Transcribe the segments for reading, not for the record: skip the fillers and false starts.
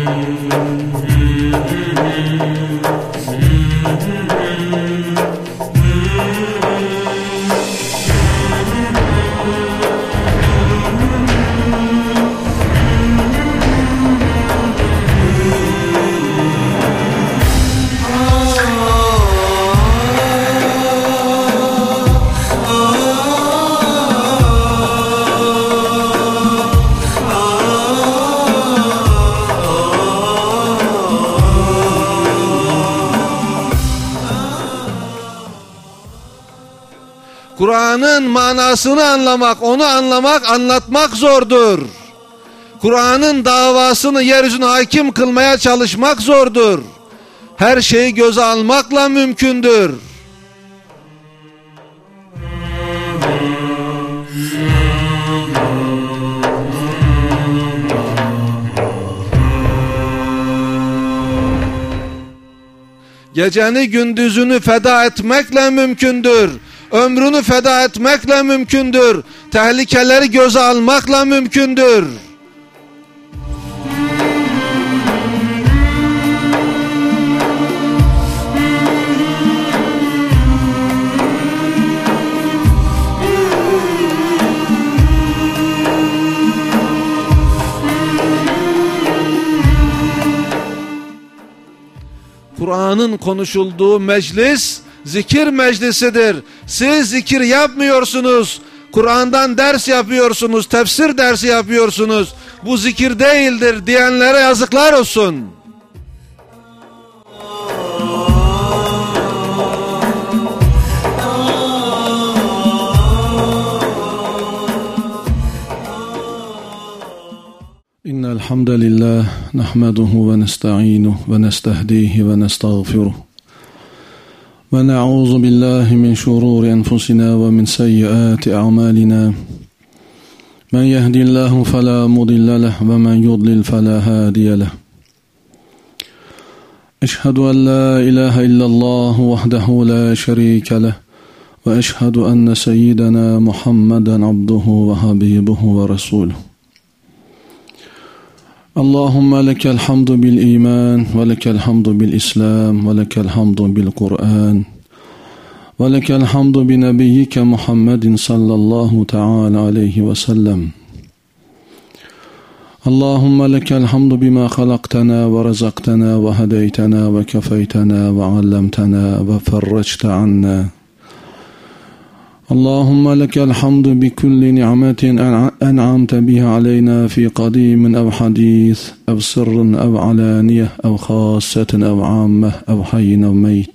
Kur'an'ın manasını anlamak, onu anlamak, anlatmak zordur. Kur'an'ın davasını yeryüzüne hakim kılmaya çalışmak zordur. Her şeyi göze almakla mümkündür. Geceni gündüzünü feda etmekle mümkündür. Ömrünü feda etmekle mümkündür. Tehlikeleri göze almakla mümkündür. Kur'an'ın konuşulduğu meclis zikir meclisidir. Siz zikir yapmıyorsunuz. Kur'an'dan ders yapıyorsunuz, tefsir dersi yapıyorsunuz. Bu zikir değildir diyenlere yazıklar olsun. İnnel hamdalillah nahmeduhu ve nestaînuhu ve nestehdihi ve nestağfiruh. ونعوذ بالله من شرور أنفسنا ومن سيئات أعمالنا من يهدي الله فلا مضل له ومن يضلل فلا هادي له أشهد أن لا إله إلا الله وحده لا شريك له وأشهد أن سيدنا محمدا عبده وحبيبه ورسوله اللهم لك الحمد بالإيمان ولك الحمد بالإسلام ولك الحمد بالقرآن ولك الحمد بنبيك محمد صلى الله تعالى عليه وسلم اللهم لك الحمد بما خلقتنا ورزقتنا وهديتنا وكفيتنا وعلمتنا وفرجت عنا اللهم لك الحمد بكل نعمة أنعمت بها علينا في قديم أو حديث أو سر أو علانية أو خاصة أو عامة أو حي أو ميت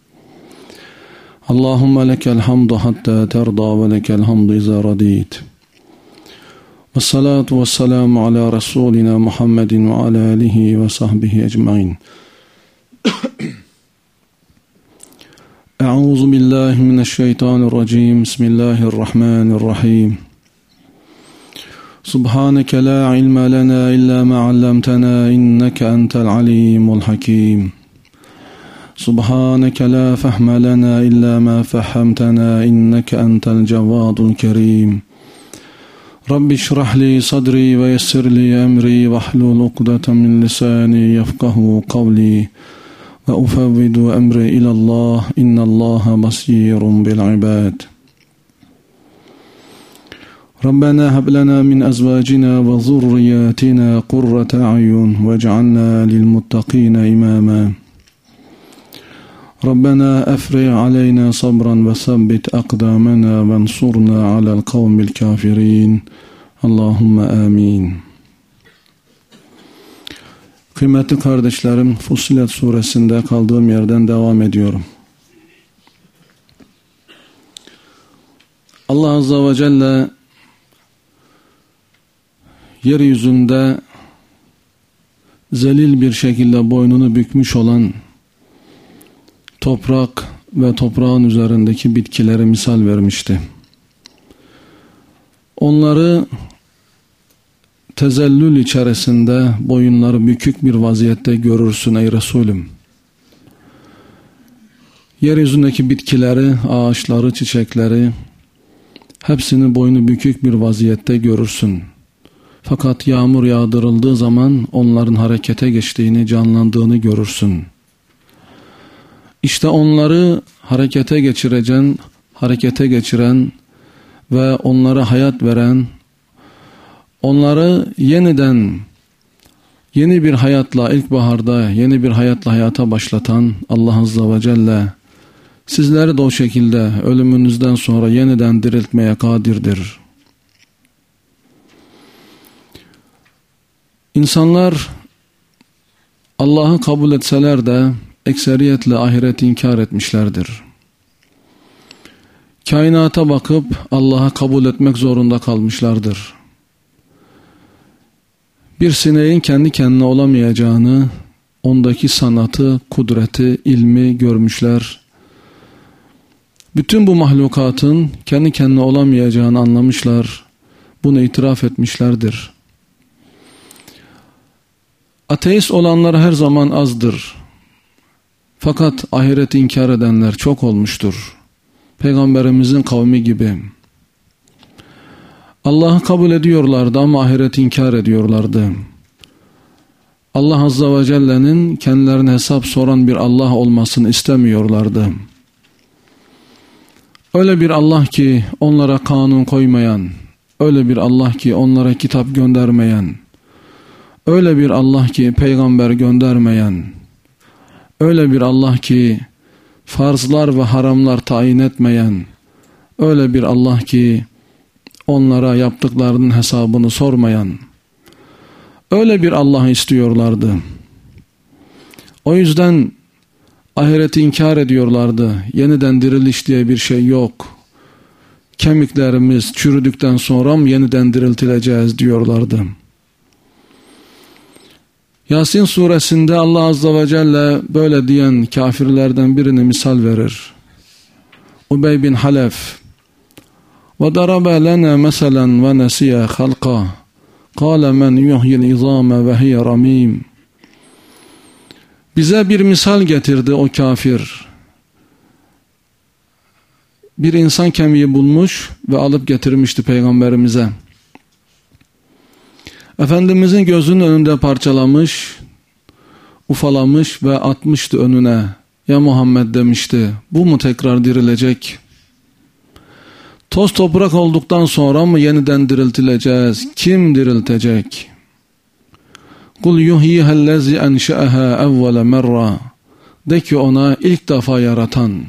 اللهم لك الحمد حتى ترضى ولك الحمد إذا رضيت والصلاة والسلام على رسولنا محمد وعلى آله وصحبه أجمعين أعوذ بالله من الشيطان الرجيم بسم الله الرحمن الرحيم سبحانك لا علم لنا إلا ما علمتنا إنك أنت العليم الحكيم سبحانك لا فهم لنا إلا ما فهمتنا إنك أنت الجواد الكريم رب اشرح لي صدري ويسر لي أمري واحلل عقدة من لساني يفقه قولي وأفوض أمري إلى الله إن الله بصير بالعباد ربنا هب لنا من أزواجنا وذرياتنا قرة أعين واجعلنا للمتقين إماما ربنا أفرغ علينا صبرا وثبت أقدامنا وانصرنا على القوم الكافرين اللهم آمين. Kıymetli kardeşlerim, Fussilet suresinde kaldığım yerden devam ediyorum. Allah Azze ve Celle yeryüzünde zelil bir şekilde boynunu bükmüş olan toprak ve toprağın üzerindeki bitkileri misal vermişti. Onları tezellül içerisinde boyunları bükük bir vaziyette görürsün ey Resulüm. Yeryüzündeki bitkileri, ağaçları, çiçekleri hepsini boynu bükük bir vaziyette görürsün. Fakat yağmur yağdırıldığı zaman onların harekete geçtiğini, canlandığını görürsün. İşte onları harekete geçiren ve onlara hayat veren, onları yeniden yeni bir hayatla, ilkbaharda yeni bir hayatla hayata başlatan Allah Azze ve Celle sizleri de o şekilde ölümünüzden sonra yeniden diriltmeye kadirdir. İnsanlar Allah'ı kabul etseler de ekseriyetle ahireti inkar etmişlerdir. Kainata bakıp Allah'ı kabul etmek zorunda kalmışlardır. Bir sineğin kendi kendine olamayacağını, ondaki sanatı, kudreti, ilmi görmüşler. Bütün bu mahlukatın kendi kendine olamayacağını anlamışlar. Bunu itiraf etmişlerdir. Ateist olanlar her zaman azdır. Fakat ahireti inkar edenler çok olmuştur. Peygamberimizin kavmi gibi. Allah'ı kabul ediyorlardı ama ahireti inkar ediyorlardı. Allah Azze ve Celle'nin kendilerine hesap soran bir Allah olmasını istemiyorlardı. Öyle bir Allah ki onlara kanun koymayan, öyle bir Allah ki onlara kitap göndermeyen, öyle bir Allah ki peygamber göndermeyen, öyle bir Allah ki farzlar ve haramlar tayin etmeyen, öyle bir Allah ki onlara yaptıklarının hesabını sormayan, öyle bir Allah istiyorlardı. O yüzden ahireti inkar ediyorlardı. Yeniden diriliş diye bir şey yok. Kemiklerimiz çürüdükten sonra mı yeniden diriltileceğiz diyorlardı. Yasin suresinde Allah Azze ve Celle böyle diyen kafirlerden birini misal verir. Ubey bin Halef وَضَرَبَ لَنَا مَثَلًا وَنَسِيَ خَلْقَهُ قَالَ مَنْ يُحْيِي الْعِظَامَ وَهِيَ رَمِيمٌ. Bize bir misal getirdi o kafir. Bir insan kemiği bulmuş ve alıp getirmişti peygamberimize. Efendimizin gözünün önünde parçalamış, ufalamış ve atmıştı önüne. Ya Muhammed demişti, bu mu tekrar dirilecek? Toz toprak olduktan sonra mı yeniden diriltileceğiz? Kim diriltecek? Kul yuhyihellezi enşe'aha evvele merra. De ki ona ilk defa yaratan.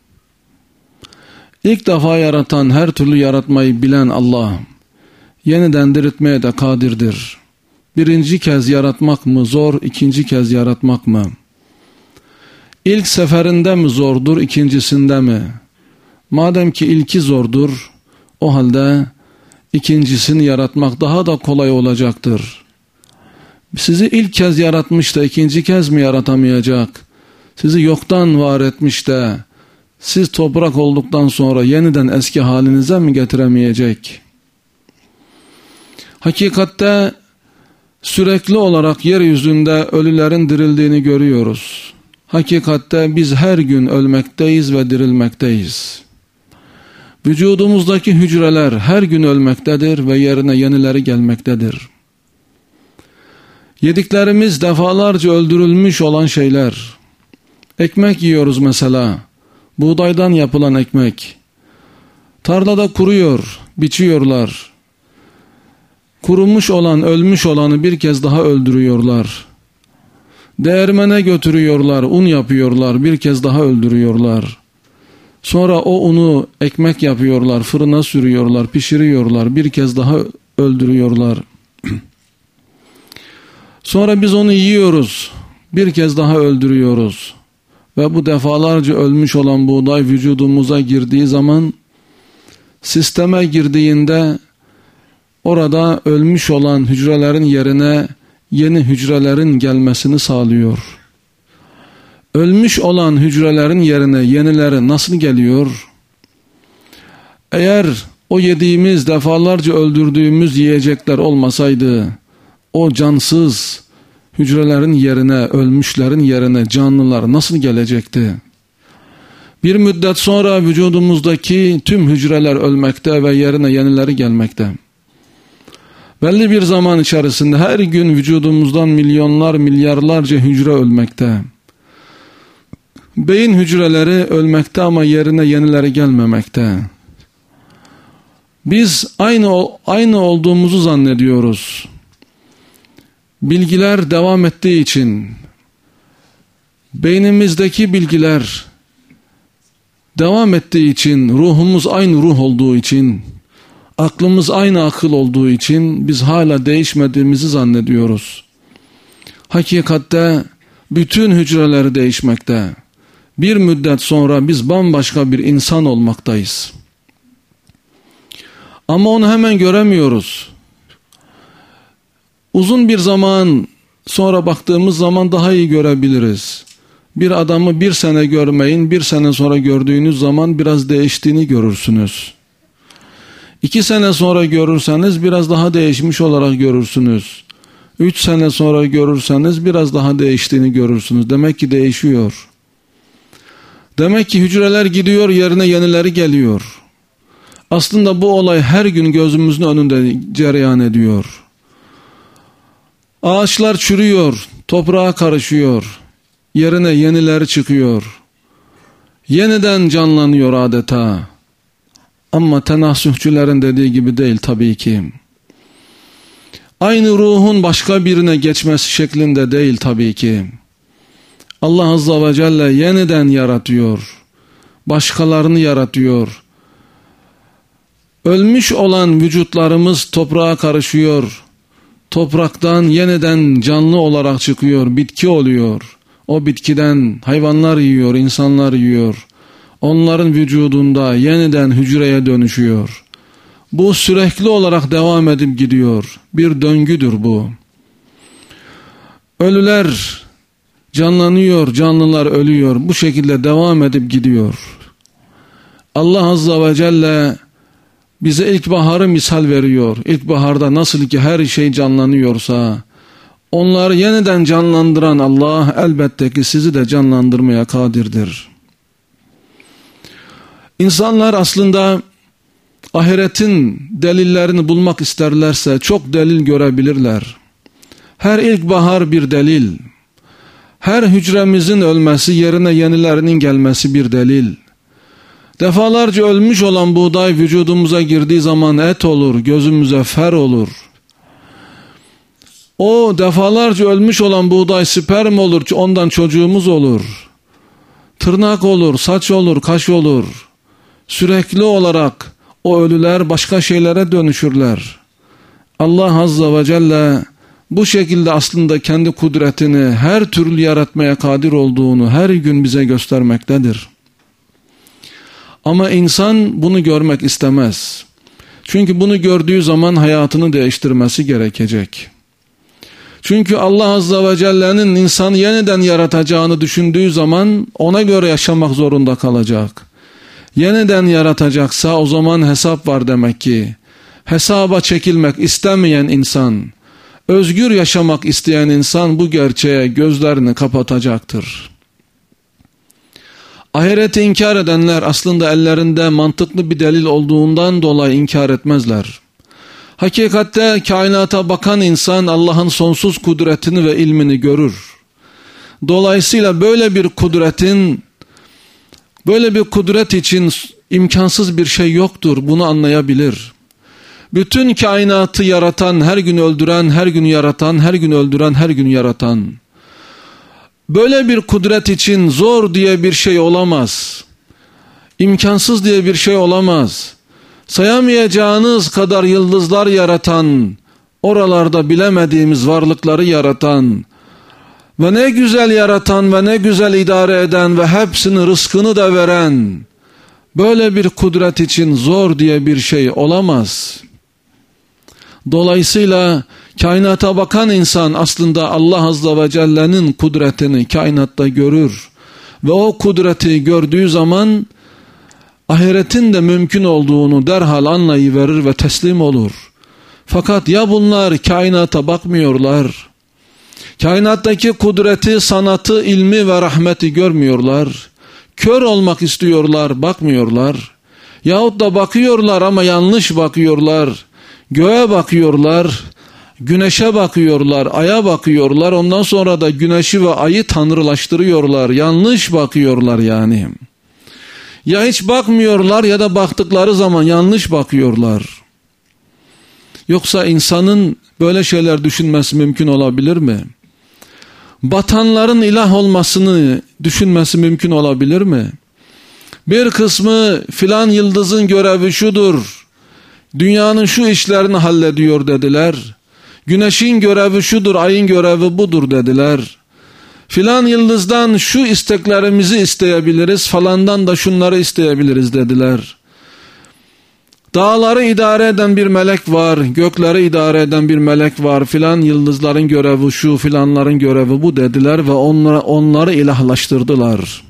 İlk defa yaratan, her türlü yaratmayı bilen Allah yeniden diriltmeye de kadirdir. Birinci kez yaratmak mı zor, ikinci kez yaratmak mı? İlk seferinde mi zordur, ikincisinde mi? Madem ki ilki zordur, o halde ikincisini yaratmak daha da kolay olacaktır. Sizi ilk kez yaratmış da ikinci kez mi yaratamayacak? Sizi yoktan var etmiş de siz toprak olduktan sonra yeniden eski halinize mi getiremeyecek? Hakikatte sürekli olarak yeryüzünde ölülerin dirildiğini görüyoruz. Hakikatte biz her gün ölmekteyiz ve dirilmekteyiz. Vücudumuzdaki hücreler her gün ölmektedir ve yerine yenileri gelmektedir. Yediklerimiz defalarca öldürülmüş olan şeyler. Ekmek yiyoruz mesela. Buğdaydan yapılan ekmek. Tarlada kuruyor, biçiyorlar. Kurumuş olan, ölmüş olanı bir kez daha öldürüyorlar. Değirmene götürüyorlar, un yapıyorlar, bir kez daha öldürüyorlar. Sonra o unu ekmek yapıyorlar, fırına sürüyorlar, pişiriyorlar, bir kez daha öldürüyorlar. Sonra biz onu yiyoruz, bir kez daha öldürüyoruz. Ve bu defalarca ölmüş olan buğday vücudumuza girdiği zaman, sisteme girdiğinde orada ölmüş olan hücrelerin yerine yeni hücrelerin gelmesini sağlıyor. Ölmüş olan hücrelerin yerine yenileri nasıl geliyor? Eğer o yediğimiz, defalarca öldürdüğümüz yiyecekler olmasaydı, o cansız hücrelerin yerine, ölmüşlerin yerine canlılar nasıl gelecekti? Bir müddet sonra vücudumuzdaki tüm hücreler ölmekte ve yerine yenileri gelmekte. Belli bir zaman içerisinde her gün vücudumuzdan milyonlar, milyarlarca hücre ölmekte. Beyin hücreleri ölmekte ama yerine yenileri gelmemekte. Biz aynı olduğumuzu zannediyoruz. Bilgiler devam ettiği için, beynimizdeki bilgiler devam ettiği için, ruhumuz aynı ruh olduğu için, aklımız aynı akıl olduğu için biz hala değişmediğimizi zannediyoruz. Hakikatte bütün hücreler değişmekte. Bir müddet sonra biz bambaşka bir insan olmaktayız. Ama onu hemen göremiyoruz. Uzun bir zaman sonra baktığımız zaman daha iyi görebiliriz. Bir adamı bir sene görmeyin, bir sene sonra gördüğünüz zaman biraz değiştiğini görürsünüz. 2 sene sonra görürseniz biraz daha değişmiş olarak görürsünüz. 3 sene sonra görürseniz biraz daha değiştiğini görürsünüz. Demek ki değişiyor. Demek ki hücreler gidiyor, yerine yenileri geliyor. Aslında bu olay her gün gözümüzün önünde cereyan ediyor. Ağaçlar çürüyor, toprağa karışıyor. Yerine yenileri çıkıyor. Yeniden canlanıyor adeta. Ama tenasühçülerin dediği gibi değil tabii ki. Aynı ruhun başka birine geçmesi şeklinde değil tabii ki. Allah Azze ve Celle yeniden yaratıyor. Başkalarını yaratıyor. Ölmüş olan vücutlarımız toprağa karışıyor. Topraktan yeniden canlı olarak çıkıyor, bitki oluyor. O bitkiden hayvanlar yiyor, insanlar yiyor. Onların vücudunda yeniden hücreye dönüşüyor. Bu sürekli olarak devam edip gidiyor. Bir döngüdür bu. Ölüler canlanıyor, canlılar ölüyor. Bu şekilde devam edip gidiyor. Allah Azze ve Celle bize ilkbaharı misal veriyor. İlkbaharda nasıl ki her şey canlanıyorsa, onları yeniden canlandıran Allah elbette ki sizi de canlandırmaya kadirdir. İnsanlar aslında ahiretin delillerini bulmak isterlerse çok delil görebilirler. Her ilkbahar bir delil. Her hücremizin ölmesi yerine yenilerinin gelmesi bir delil. Defalarca ölmüş olan buğday vücudumuza girdiği zaman et olur, gözümüze fer olur. O defalarca ölmüş olan buğday sperm olur, ondan çocuğumuz olur. Tırnak olur, saç olur, kaş olur. Sürekli olarak o ölüler başka şeylere dönüşürler. Allah Azze ve Celle bu şekilde aslında kendi kudretini her türlü yaratmaya kadir olduğunu her gün bize göstermektedir. Ama insan bunu görmek istemez. Çünkü bunu gördüğü zaman hayatını değiştirmesi gerekecek. Çünkü Allah Azze ve Celle'nin insanı yeniden yaratacağını düşündüğü zaman ona göre yaşamak zorunda kalacak. Yeniden yaratacaksa o zaman hesap var demek ki. Hesaba çekilmek istemeyen insan, özgür yaşamak isteyen insan bu gerçeğe gözlerini kapatacaktır. Ahireti inkar edenler aslında ellerinde mantıklı bir delil olduğundan dolayı inkar etmezler. Hakikatte kainata bakan insan Allah'ın sonsuz kudretini ve ilmini görür. Dolayısıyla böyle bir kudret için imkansız bir şey yoktur. Bunu anlayabilir. Bütün kainatı yaratan, her gün öldüren, her gün yaratan, her gün öldüren, her gün yaratan. Böyle bir kudret için zor diye bir şey olamaz. İmkansız diye bir şey olamaz. Sayamayacağınız kadar yıldızlar yaratan, oralarda bilemediğimiz varlıkları yaratan ve ne güzel yaratan ve ne güzel idare eden ve hepsinin rızkını da veren, böyle bir kudret için zor diye bir şey olamaz. Dolayısıyla kainata bakan insan aslında Allah Azze ve Celle'nin kudretini kainatta görür ve o kudreti gördüğü zaman ahiretin de mümkün olduğunu derhal anlayıverir ve teslim olur. Fakat ya bunlar kainata bakmıyorlar, kainattaki kudreti, sanatı, ilmi ve rahmeti görmüyorlar, kör olmak istiyorlar, bakmıyorlar, yahut da bakıyorlar ama yanlış bakıyorlar, Göğe bakıyorlar, güneşe bakıyorlar, aya bakıyorlar. Ondan sonra da güneşi ve ayı tanrılaştırıyorlar. Yanlış bakıyorlar yani. Ya hiç bakmıyorlar ya da baktıkları zaman yanlış bakıyorlar. Yoksa insanın böyle şeyler düşünmesi mümkün olabilir mi? Batanların ilah olmasını düşünmesi mümkün olabilir mi? Bir kısmı filan yıldızın görevi şudur, dünyanın şu işlerini hallediyor dediler. Güneşin görevi şudur, ayın görevi budur dediler. Filan yıldızdan şu isteklerimizi isteyebiliriz, falandan da şunları isteyebiliriz dediler. Dağları idare eden bir melek var, gökleri idare eden bir melek var, filan yıldızların görevi şu, filanların görevi bu dediler ve onları ilahlaştırdılar.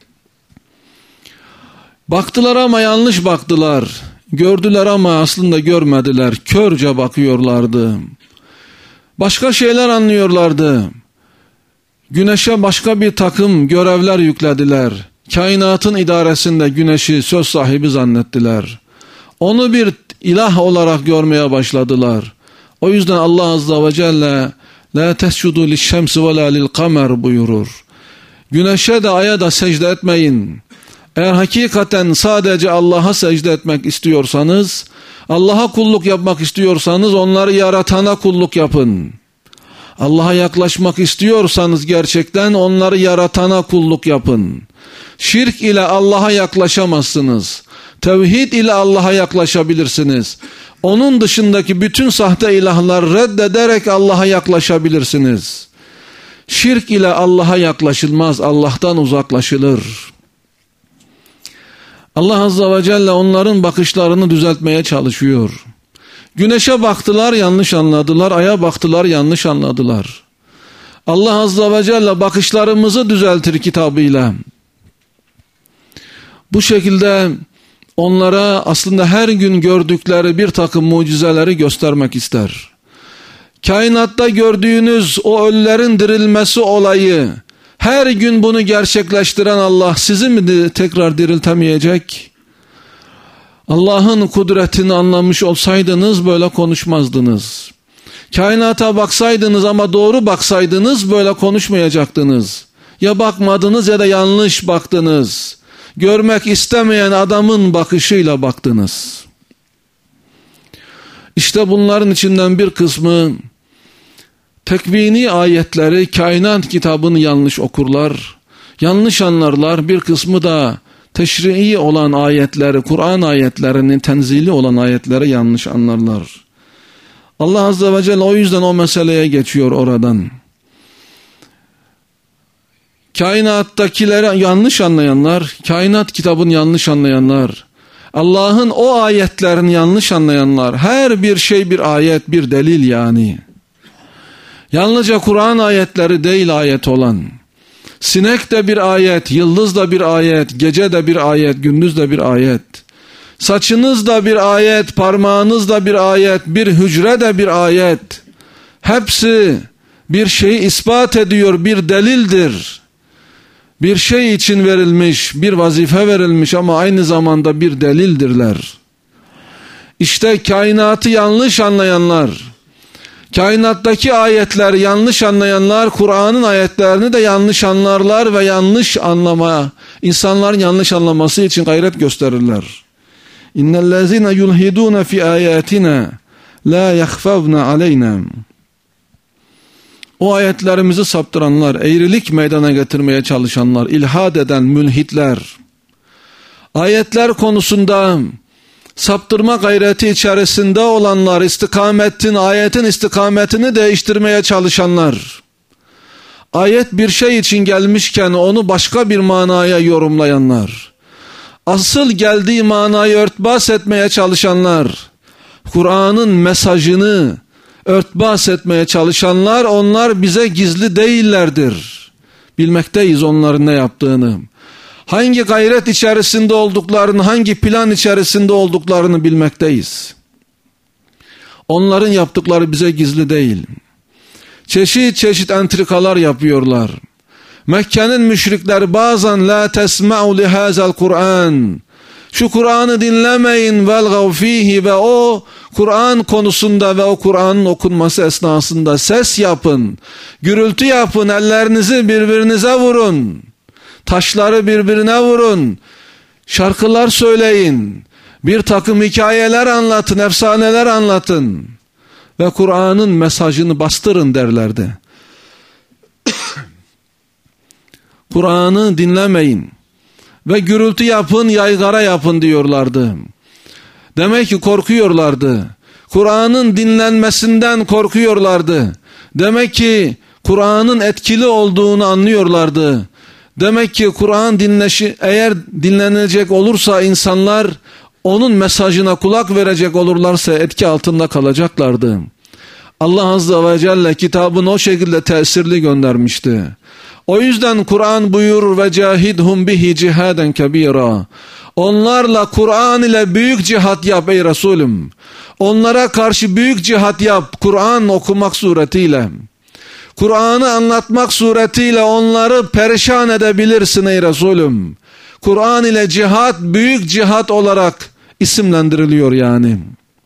Baktılar ama yanlış baktılar, gördüler ama aslında görmediler, körce bakıyorlardı. Başka şeyler anlıyorlardı. Güneşe başka bir takım görevler yüklediler. Kainatın idaresinde güneşi söz sahibi zannettiler. Onu bir ilah olarak görmeye başladılar. O yüzden Allah Azze ve Celle la tescudu lişşemsi ve la lilkamer buyurur. Güneşe de aya da secde etmeyin. Eğer hakikaten sadece Allah'a secde etmek istiyorsanız, Allah'a kulluk yapmak istiyorsanız onları yaratana kulluk yapın. Allah'a yaklaşmak istiyorsanız gerçekten onları yaratana kulluk yapın. Şirk ile Allah'a yaklaşamazsınız. Tevhid ile Allah'a yaklaşabilirsiniz. Onun dışındaki bütün sahte ilahlar reddederek Allah'a yaklaşabilirsiniz. Şirk ile Allah'a yaklaşılmaz, Allah'tan uzaklaşılır. Allah Azze ve Celle onların bakışlarını düzeltmeye çalışıyor. Güneşe baktılar, yanlış anladılar. Aya baktılar, yanlış anladılar. Allah Azze ve Celle bakışlarımızı düzeltir kitabıyla. Bu şekilde onlara aslında her gün gördükleri bir takım mucizeleri göstermek ister. Kainatta gördüğünüz o ölülerin dirilmesi olayı, her gün bunu gerçekleştiren Allah sizi mi tekrar diriltemeyecek? Allah'ın kudretini anlamış olsaydınız böyle konuşmazdınız. Kainata baksaydınız ama doğru baksaydınız böyle konuşmayacaktınız. Ya bakmadınız ya da yanlış baktınız. Görmek istemeyen adamın bakışıyla baktınız. İşte bunların içinden bir kısmı tekvini ayetleri, kainat kitabını yanlış okurlar, yanlış anlarlar. Bir kısmı da teşrii olan ayetleri, Kur'an ayetlerinin tenzili olan ayetleri yanlış anlarlar. Allah Azze ve Celle o yüzden o meseleye geçiyor oradan. Kainattakileri yanlış anlayanlar, kainat kitabını yanlış anlayanlar, Allah'ın o ayetlerini yanlış anlayanlar, her bir şey bir ayet, bir delil yani. Yalnızca Kur'an ayetleri değil ayet olan. Sinek de bir ayet, yıldız da bir ayet, gece de bir ayet, gündüz de bir ayet. Saçınız da bir ayet, parmağınız da bir ayet, bir hücre de bir ayet. Hepsi bir şeyi ispat ediyor, bir delildir. Bir şey için verilmiş, bir vazife verilmiş ama aynı zamanda bir delildirler. İşte kainatı yanlış anlayanlar, kainattaki ayetleri yanlış anlayanlar, Kur'an'ın ayetlerini de yanlış anlarlar ve yanlış anlama, insanların yanlış anlaması için gayret gösterirler. İnnellezine yulhidune fi ayatina la yakhfavna aleyna. O ayetlerimizi saptıranlar, eğrilik meydana getirmeye çalışanlar, ilhad eden mülhitler, ayetler konusunda saptırma gayreti içerisinde olanlar, ayetin istikametini değiştirmeye çalışanlar, ayet bir şey için gelmişken onu başka bir manaya yorumlayanlar, asıl geldiği manayı örtbas etmeye çalışanlar, Kur'an'ın mesajını örtbas etmeye çalışanlar, onlar bize gizli değillerdir. Bilmekteyiz onların ne yaptığını. Hangi gayret içerisinde olduklarını, hangi plan içerisinde olduklarını bilmekteyiz. Onların yaptıkları bize gizli değil. Çeşit çeşit entrikalar yapıyorlar. Mekke'nin müşrikleri bazen la tesma'u lihazel Kur'an, Şu Kur'an'ı dinlemeyin velgav fihi ve o Kur'an konusunda ve o Kur'an'ın okunması esnasında ses yapın, gürültü yapın, ellerinizi birbirinize vurun, taşları birbirine vurun, şarkılar söyleyin, bir takım hikayeler anlatın, efsaneler anlatın ve Kur'an'ın mesajını bastırın derlerdi. Kur'an'ı dinlemeyin ve gürültü yapın, yaygara yapın diyorlardı. Demek ki korkuyorlardı. Kur'an'ın dinlenmesinden korkuyorlardı. Demek ki Kur'an'ın etkili olduğunu anlıyorlardı. Demek ki Kur'an eğer dinlenecek olursa insanlar onun mesajına kulak verecek olurlarsa etki altında kalacaklardı. Allah Azze ve Celle kitabını o şekilde tesirli göndermişti. O yüzden Kur'an buyurur ve cahidhum bihi cihaden kebira. Onlarla Kur'an ile büyük cihat yap ey Resulüm. Onlara karşı büyük cihat yap Kur'an okumak suretiyle. Kur'an'ı anlatmak suretiyle onları perişan edebilirsin ey Resulüm. Kur'an ile cihat büyük cihat olarak isimlendiriliyor yani.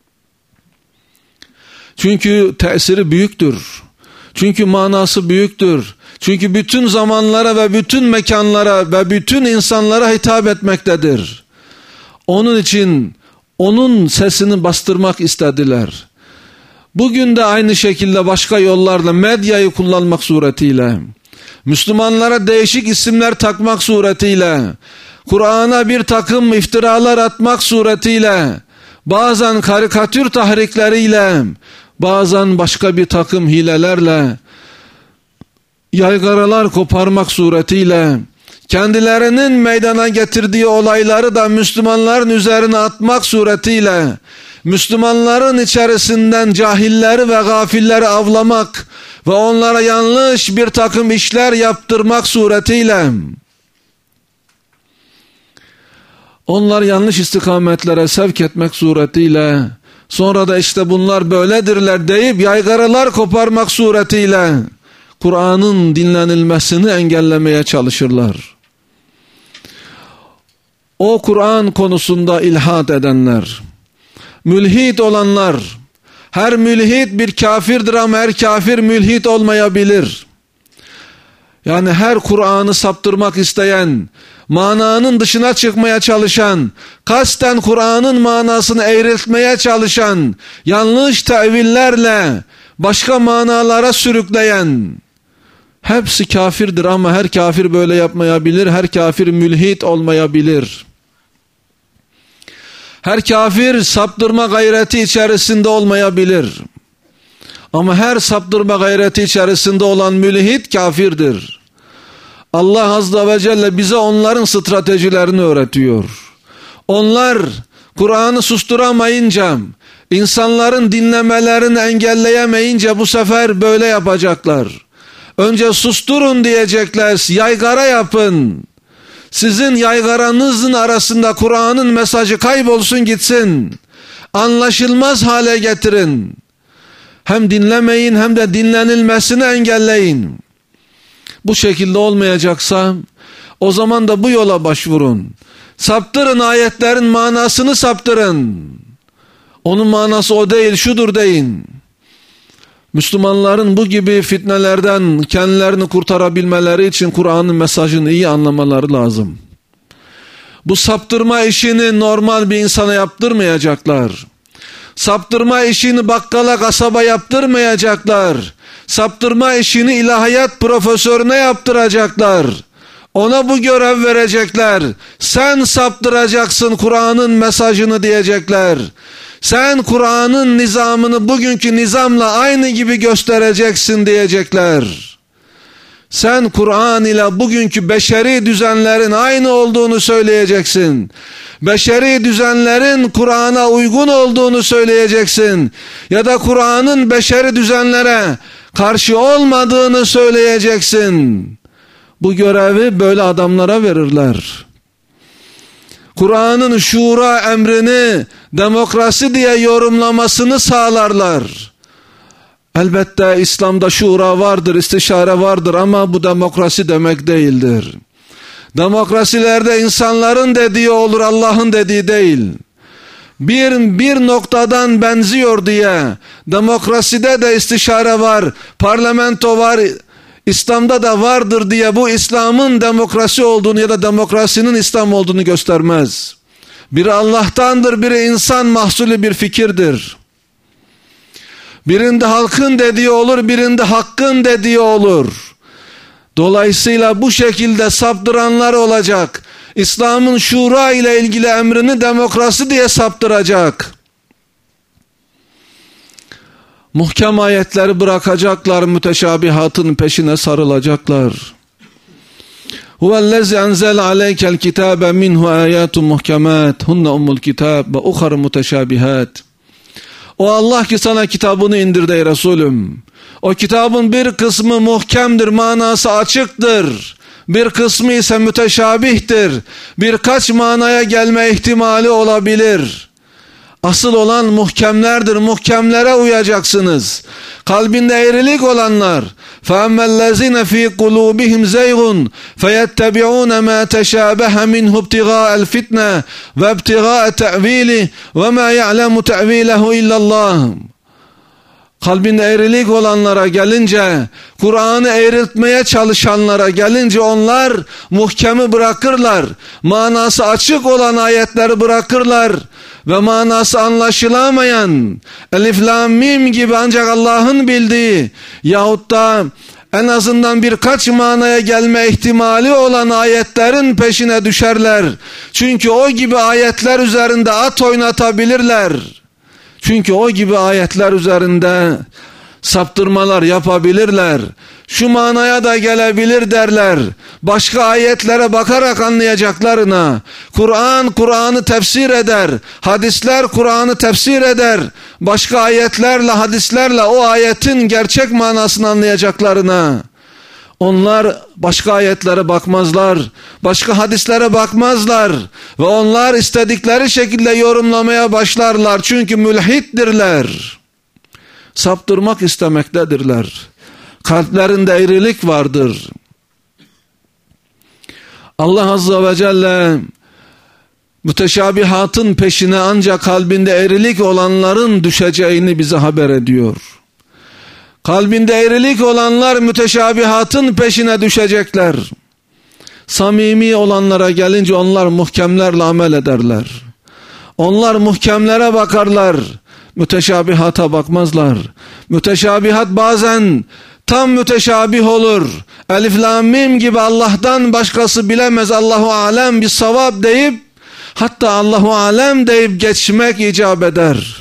Çünkü tesiri büyüktür. Çünkü manası büyüktür. Çünkü bütün zamanlara ve bütün mekanlara ve bütün insanlara hitap etmektedir. Onun için onun sesini bastırmak istediler. Bugün de aynı şekilde başka yollarla medyayı kullanmak suretiyle, Müslümanlara değişik isimler takmak suretiyle, Kur'an'a bir takım iftiralar atmak suretiyle, bazen karikatür tahrikleriyle, bazen başka bir takım hilelerle, yaygaralar koparmak suretiyle, kendilerinin meydana getirdiği olayları da Müslümanların üzerine atmak suretiyle, Müslümanların içerisinden cahilleri ve gafilleri avlamak ve onlara yanlış bir takım işler yaptırmak suretiyle, onları yanlış istikametlere sevk etmek suretiyle, sonra da işte bunlar böyledirler deyip yaygaralar koparmak suretiyle Kur'an'ın dinlenilmesini engellemeye çalışırlar. O Kur'an konusunda ilhat edenler, mülhit olanlar, her mülhit bir kafirdir ama her kafir mülhit olmayabilir. Yani her Kur'an'ı saptırmak isteyen, mananın dışına çıkmaya çalışan, kasten Kur'an'ın manasını eğriltmeye çalışan, yanlış tevillerle başka manalara sürükleyen, hepsi kafirdir ama her kafir böyle yapmayabilir, her kafir mülhit olmayabilir. Her kafir saptırma gayreti içerisinde olmayabilir. Ama her saptırma gayreti içerisinde olan mülhit kafirdir. Allah Azze ve Celle bize onların stratejilerini öğretiyor. Onlar Kur'an'ı susturamayınca, insanların dinlemelerini engelleyemeyince bu sefer böyle yapacaklar. Önce susturun diyecekler, yaygara yapın. Sizin yaygaranızın arasında Kur'an'ın mesajı kaybolsun gitsin. Anlaşılmaz hale getirin. Hem dinlemeyin hem de dinlenilmesini engelleyin. Bu şekilde olmayacaksa o zaman da bu yola başvurun. Saptırın, ayetlerin manasını saptırın. Onun manası o değil, şudur deyin. Müslümanların bu gibi fitnelerden kendilerini kurtarabilmeleri için Kur'an'ın mesajını iyi anlamaları lazım. Bu saptırma işini normal bir insana yaptırmayacaklar. Saptırma işini bakkala, kasaba yaptırmayacaklar. Saptırma işini ilahiyat profesörüne yaptıracaklar. Ona bu görev verecekler. Sen saptıracaksın Kur'an'ın mesajını diyecekler. Sen Kur'an'ın nizamını bugünkü nizamla aynı gibi göstereceksin diyecekler. Sen Kur'an ile bugünkü beşeri düzenlerin aynı olduğunu söyleyeceksin. Beşeri düzenlerin Kur'an'a uygun olduğunu söyleyeceksin. Ya da Kur'an'ın beşeri düzenlere karşı olmadığını söyleyeceksin. Bu görevi böyle adamlara verirler. Kur'an'ın şura emrini demokrasi diye yorumlamasını sağlarlar. Elbette İslam'da şura vardır, istişare vardır ama bu demokrasi demek değildir. Demokrasilerde insanların dediği olur, Allah'ın dediği değil. Bir noktadan benziyor diye demokraside de istişare var, parlamento var, İslam'da da vardır diye bu İslam'ın demokrasi olduğunu ya da demokrasinin İslam olduğunu göstermez. Biri Allah'tandır, biri insan mahsulü bir fikirdir. Birinde halkın dediği olur, birinde hakkın dediği olur. Dolayısıyla bu şekilde saptıranlar olacak. İslam'ın şura ile ilgili emrini demokrasi diye saptıracak. Muhkem ayetleri bırakacaklar, müteşabihatın peşine sarılacaklar. Huvellezî enzel aleykel kitâbe minhu âyâtun muhkemât hunne ummul kitâb ve ukhar müteşabihat. O Allah ki sana kitabını indirdi ey Resulüm. O kitabın bir kısmı muhkemdir, manası açıktır. Bir kısmı ise müteşabihtir. Birkaç manaya gelme ihtimali olabilir. Asıl olan muhkemlerdir. Muhkemlere uyacaksınız. Kalbinde eğrilik olanlar. فَأَمَّا الَّذِينَ ف۪ي قُلُوبِهِمْ زَيْغٌ فَيَتَّبِعُونَ مَا تَشَابَهَ مِنْهُ ابْتِغَاءَ الْفِتْنَةِ وَابْتِغَاءَ تَأْو۪يلِهِ وَمَا يَعْلَمُ تَأْو۪يلَهُ اِلَّا اللّٰهِ. Kalbinde eğrilik olanlara gelince, Kur'an'ı eğriltmeye çalışanlara gelince onlar muhkemi bırakırlar. Manası açık olan ayetleri bırakırlar. Ve manası anlaşılamayan, elif lam mim gibi ancak Allah'ın bildiği yahut da en azından birkaç manaya gelme ihtimali olan ayetlerin peşine düşerler. Çünkü o gibi ayetler üzerinde at oynatabilirler. Çünkü o gibi ayetler üzerinde saptırmalar yapabilirler. Şu manaya da gelebilir derler. Başka ayetlere bakarak anlayacaklarına. Kur'an, Kur'an'ı tefsir eder. Hadisler Kur'an'ı tefsir eder. Başka ayetlerle, hadislerle o ayetin gerçek manasını anlayacaklarına. Onlar başka ayetlere bakmazlar, başka hadislere bakmazlar ve onlar istedikleri şekilde yorumlamaya başlarlar. Çünkü mülhittirler. Saptırmak istemektedirler. Kalplerinde eğrilik vardır. Allah Azze ve Celle müteşabihatın peşine ancak kalbinde eğrilik olanların düşeceğini bize haber ediyor. Kalbinde eğrilik olanlar müteşabihatın peşine düşecekler. Samimi olanlara gelince onlar muhkemlerle amel ederler. Onlar muhkemlere bakarlar. Müteşabihata bakmazlar. Müteşabihat bazen tam müteşabih olur. Elif lam mim gibi Allah'tan başkası bilemez, Allahu alem bir savab deyip hatta Allahu alem deyip geçmek icap eder.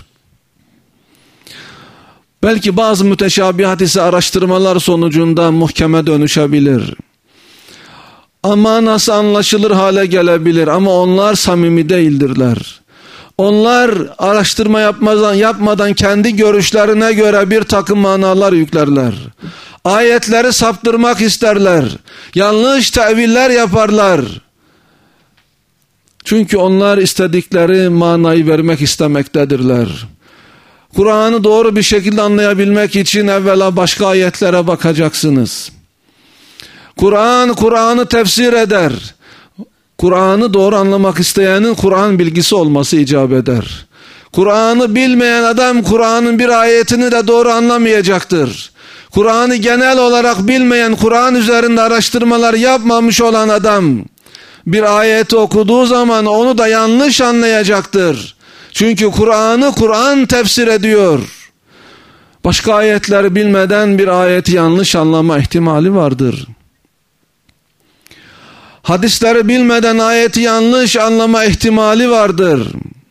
Belki bazı müteşabihat ise araştırmalar sonucunda muhkeme dönüşebilir. Ama nasıl anlaşılır hale gelebilir ama onlar samimi değildirler. Onlar araştırma yapmadan kendi görüşlerine göre bir takım manalar yüklerler. Ayetleri saptırmak isterler. Yanlış teviller yaparlar. Çünkü onlar istedikleri manayı vermek istemektedirler. Kur'an'ı doğru bir şekilde anlayabilmek için evvela başka ayetlere bakacaksınız. Kur'an'ı tefsir eder. Kur'an'ı doğru anlamak isteyenin Kur'an bilgisi olması icap eder. Kur'an'ı bilmeyen adam Kur'an'ın bir ayetini de doğru anlamayacaktır. Kur'an'ı genel olarak bilmeyen, Kur'an üzerinde araştırmalar yapmamış olan adam bir ayeti okuduğu zaman onu da yanlış anlayacaktır. Çünkü Kur'an'ı Kur'an tefsir ediyor. Başka ayetleri bilmeden bir ayeti yanlış anlama ihtimali vardır. Hadisleri bilmeden ayeti yanlış anlama ihtimali vardır.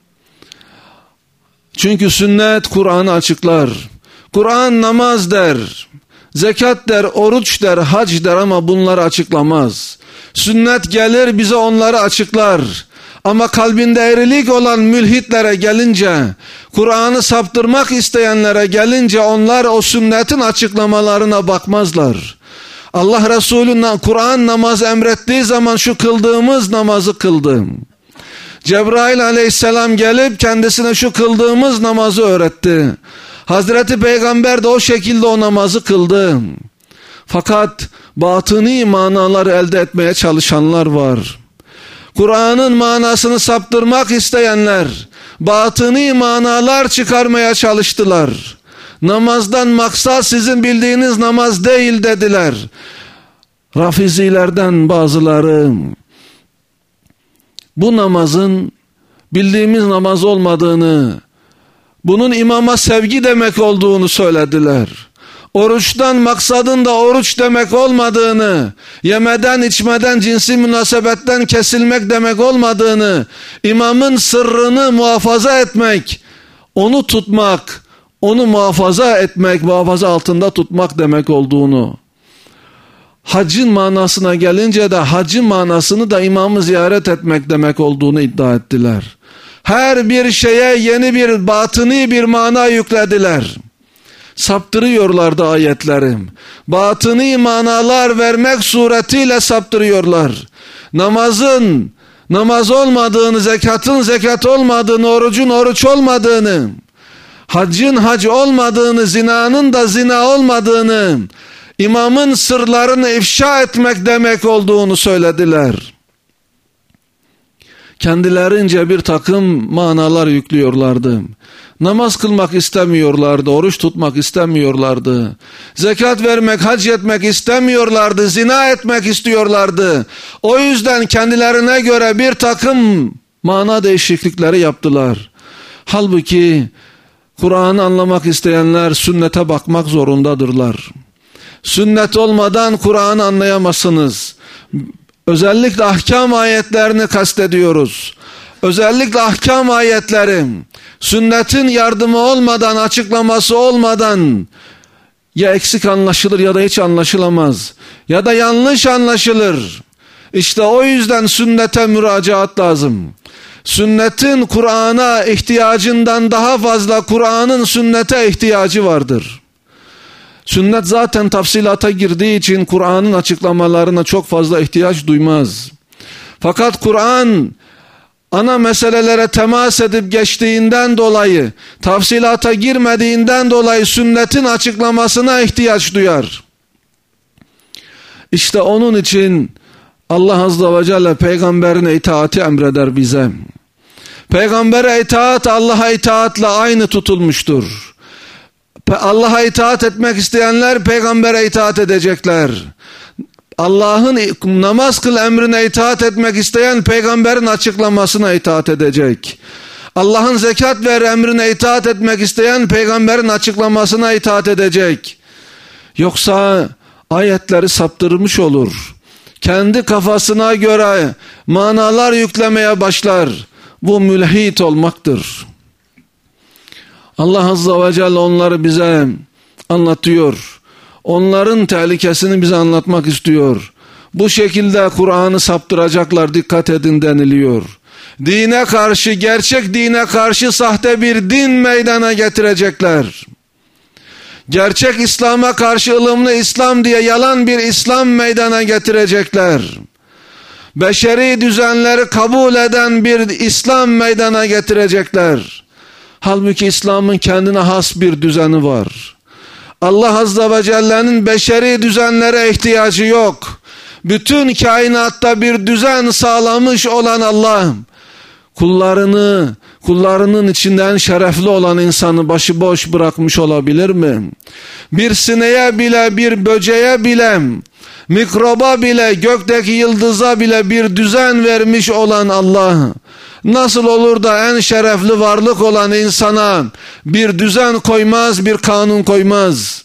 Çünkü sünnet Kur'an'ı açıklar. Kur'an namaz der, zekat der, oruç der, hac der ama bunları açıklamaz. Sünnet gelir bize onları açıklar. Ama kalbinde eğrilik olan mülhitlere gelince, Kur'an'ı saptırmak isteyenlere gelince onlar o sünnetin açıklamalarına bakmazlar. Allah Resulü'nden Kur'an namaz emrettiği zaman şu kıldığımız namazı kıldım. Cebrail aleyhisselam gelip kendisine şu kıldığımız namazı öğretti. Hazreti Peygamber de o şekilde o namazı kıldı. Fakat batıni manalar elde etmeye çalışanlar var. Kur'an'ın manasını saptırmak isteyenler batıni manalar çıkarmaya çalıştılar. Namazdan maksat sizin bildiğiniz namaz değil dediler. Rafizilerden bazıları bu namazın bildiğimiz namaz olmadığını, bunun imama sevgi demek olduğunu söylediler. Oruçtan maksadın da oruç demek olmadığını, yemeden içmeden cinsi münasebetten kesilmek demek olmadığını, imamın sırrını muhafaza etmek, onu tutmak, onu muhafaza etmek, muhafaza altında tutmak demek olduğunu. Hacın manasına gelince de hacın manasını da imamı ziyaret etmek demek olduğunu iddia ettiler. Her bir şeye yeni bir batıni bir mana yüklediler. Saptırıyorlardı ayetlerim. Batıni manalar vermek suretiyle saptırıyorlar. Namazın namaz olmadığını, zekatın zekat olmadığını, orucun oruç olmadığını, haccın hac olmadığını, zinanın da zina olmadığını, imamın sırlarını ifşa etmek demek olduğunu söylediler. Kendilerince bir takım manalar yüklüyorlardı. Namaz kılmak istemiyorlardı, oruç tutmak istemiyorlardı. Zekat vermek, hac etmek istemiyorlardı, zina etmek istiyorlardı. O yüzden kendilerine göre bir takım mana değişiklikleri yaptılar. Halbuki Kur'an'ı anlamak isteyenler sünnete bakmak zorundadırlar. Sünnet olmadan Kur'an'ı anlayamazsınız. Özellikle ahkam ayetlerini kastediyoruz. Özellikle ahkam ayetleri sünnetin yardımı olmadan, açıklaması olmadan ya eksik anlaşılır ya da hiç anlaşılamaz. Ya da yanlış anlaşılır. İşte o yüzden sünnete müracaat lazım. Sünnetin Kur'an'a ihtiyacından daha fazla Kur'an'ın sünnete ihtiyacı vardır. Sünnet zaten tafsilata girdiği için Kur'an'ın açıklamalarına çok fazla ihtiyaç duymaz. Fakat Kur'an ana meselelere temas edip geçtiğinden dolayı, tafsilata girmediğinden dolayı sünnetin açıklamasına ihtiyaç duyar. İşte onun için Allah Azze ve Celle peygamberine itaati emreder bize. Peygambere itaat Allah'a itaatla aynı tutulmuştur. Allah'a itaat etmek isteyenler peygambere itaat edecekler. Allah'ın namaz kıl emrine itaat etmek isteyen peygamberin açıklamasına itaat edecek. Allah'ın zekat ver emrine itaat etmek isteyen peygamberin açıklamasına itaat edecek. Yoksa ayetleri saptırmış olur. Kendi kafasına göre manalar yüklemeye başlar. Bu mülhit olmaktır. Allah Azze ve Celle onları bize anlatıyor. Onların tehlikesini bize anlatmak istiyor. Bu şekilde Kur'an'ı saptıracaklar, dikkat edin deniliyor. Dine karşı, gerçek dine karşı sahte bir din meydana getirecekler. Gerçek İslam'a karşı ılımlı İslam diye yalan bir İslam meydana getirecekler. Beşeri düzenleri kabul eden bir İslam meydana getirecekler. Halbuki İslam'ın kendine has bir düzeni var. Allah Azze ve Celle'nin beşeri düzenlere ihtiyacı yok. Bütün kainatta bir düzen sağlamış olan Allah, kullarının içinden şerefli olan insanı başıboş bırakmış olabilir mi? Bir sineğe bile, bir böceğe bile, mikroba bile, gökteki yıldıza bile bir düzen vermiş olan Allah, nasıl olur da en şerefli varlık olan insana bir düzen koymaz, bir kanun koymaz?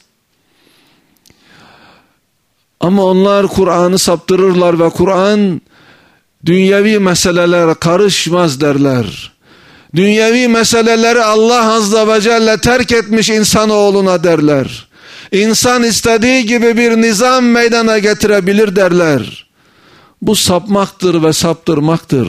Ama onlar Kur'an'ı saptırırlar ve Kur'an dünyevi meselelere karışmaz derler. Dünyevi meseleleri Allah Azze ve Celle terk etmiş insanoğluna derler. İnsan istediği gibi bir nizam meydana getirebilir derler. Bu sapmaktır ve saptırmaktır.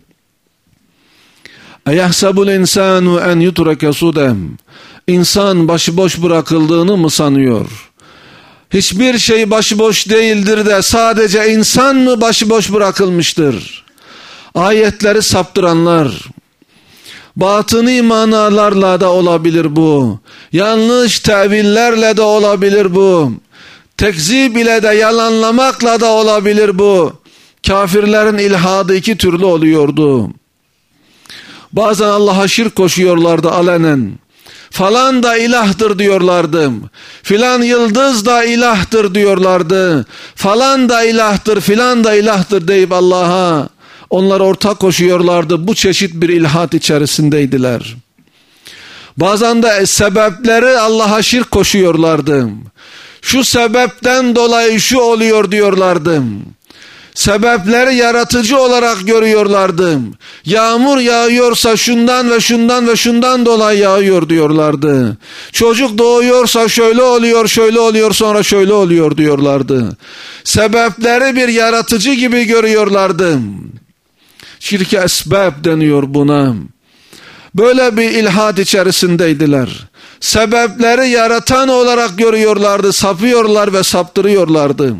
Eyahsebul insanu en yutrake sudem. İnsan başıboş bırakıldığını mı sanıyor? Hiçbir şey başıboş değildir de sadece insan mı başıboş bırakılmıştır? Ayetleri saptıranlar, batıni manalarla da olabilir bu. Yanlış tevillerle de olabilir bu. tekzip ile de yalanlamakla da olabilir bu. Kafirlerin ilhadı iki türlü oluyordu. Bazen Allah'a şirk koşuyorlardı alenen. Falan da ilahtır diyorlardı. Filan yıldız da ilahtır diyorlardı. Falan da ilahtır, filan da ilahtır deyip Allah'a onlar ortak koşuyorlardı. Bu çeşit bir ilhat içerisindeydiler. Bazen de sebepleri Allah'a şirk koşuyorlardı. Şu sebepten dolayı şu oluyor diyorlardı. Sebepleri yaratıcı olarak görüyorlardı. Yağmur yağıyorsa şundan ve şundan ve şundan dolayı yağıyor diyorlardı. Çocuk doğuyorsa şöyle oluyor, şöyle oluyor, sonra şöyle oluyor diyorlardı. Sebepleri bir yaratıcı gibi görüyorlardı. Şirk-i esbab deniyor buna. Böyle bir ilhad içerisindeydiler. Sebepleri yaratan olarak görüyorlardı, sapıyorlar ve saptırıyorlardı.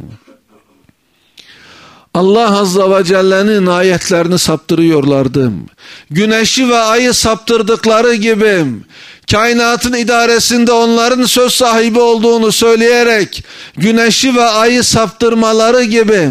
Allah Azze ve Celle'nin ayetlerini saptırıyorlardı. Güneşi ve ayı saptırdıkları gibi kainatın idaresinde onların söz sahibi olduğunu söyleyerek güneşi ve ayı saptırmaları gibi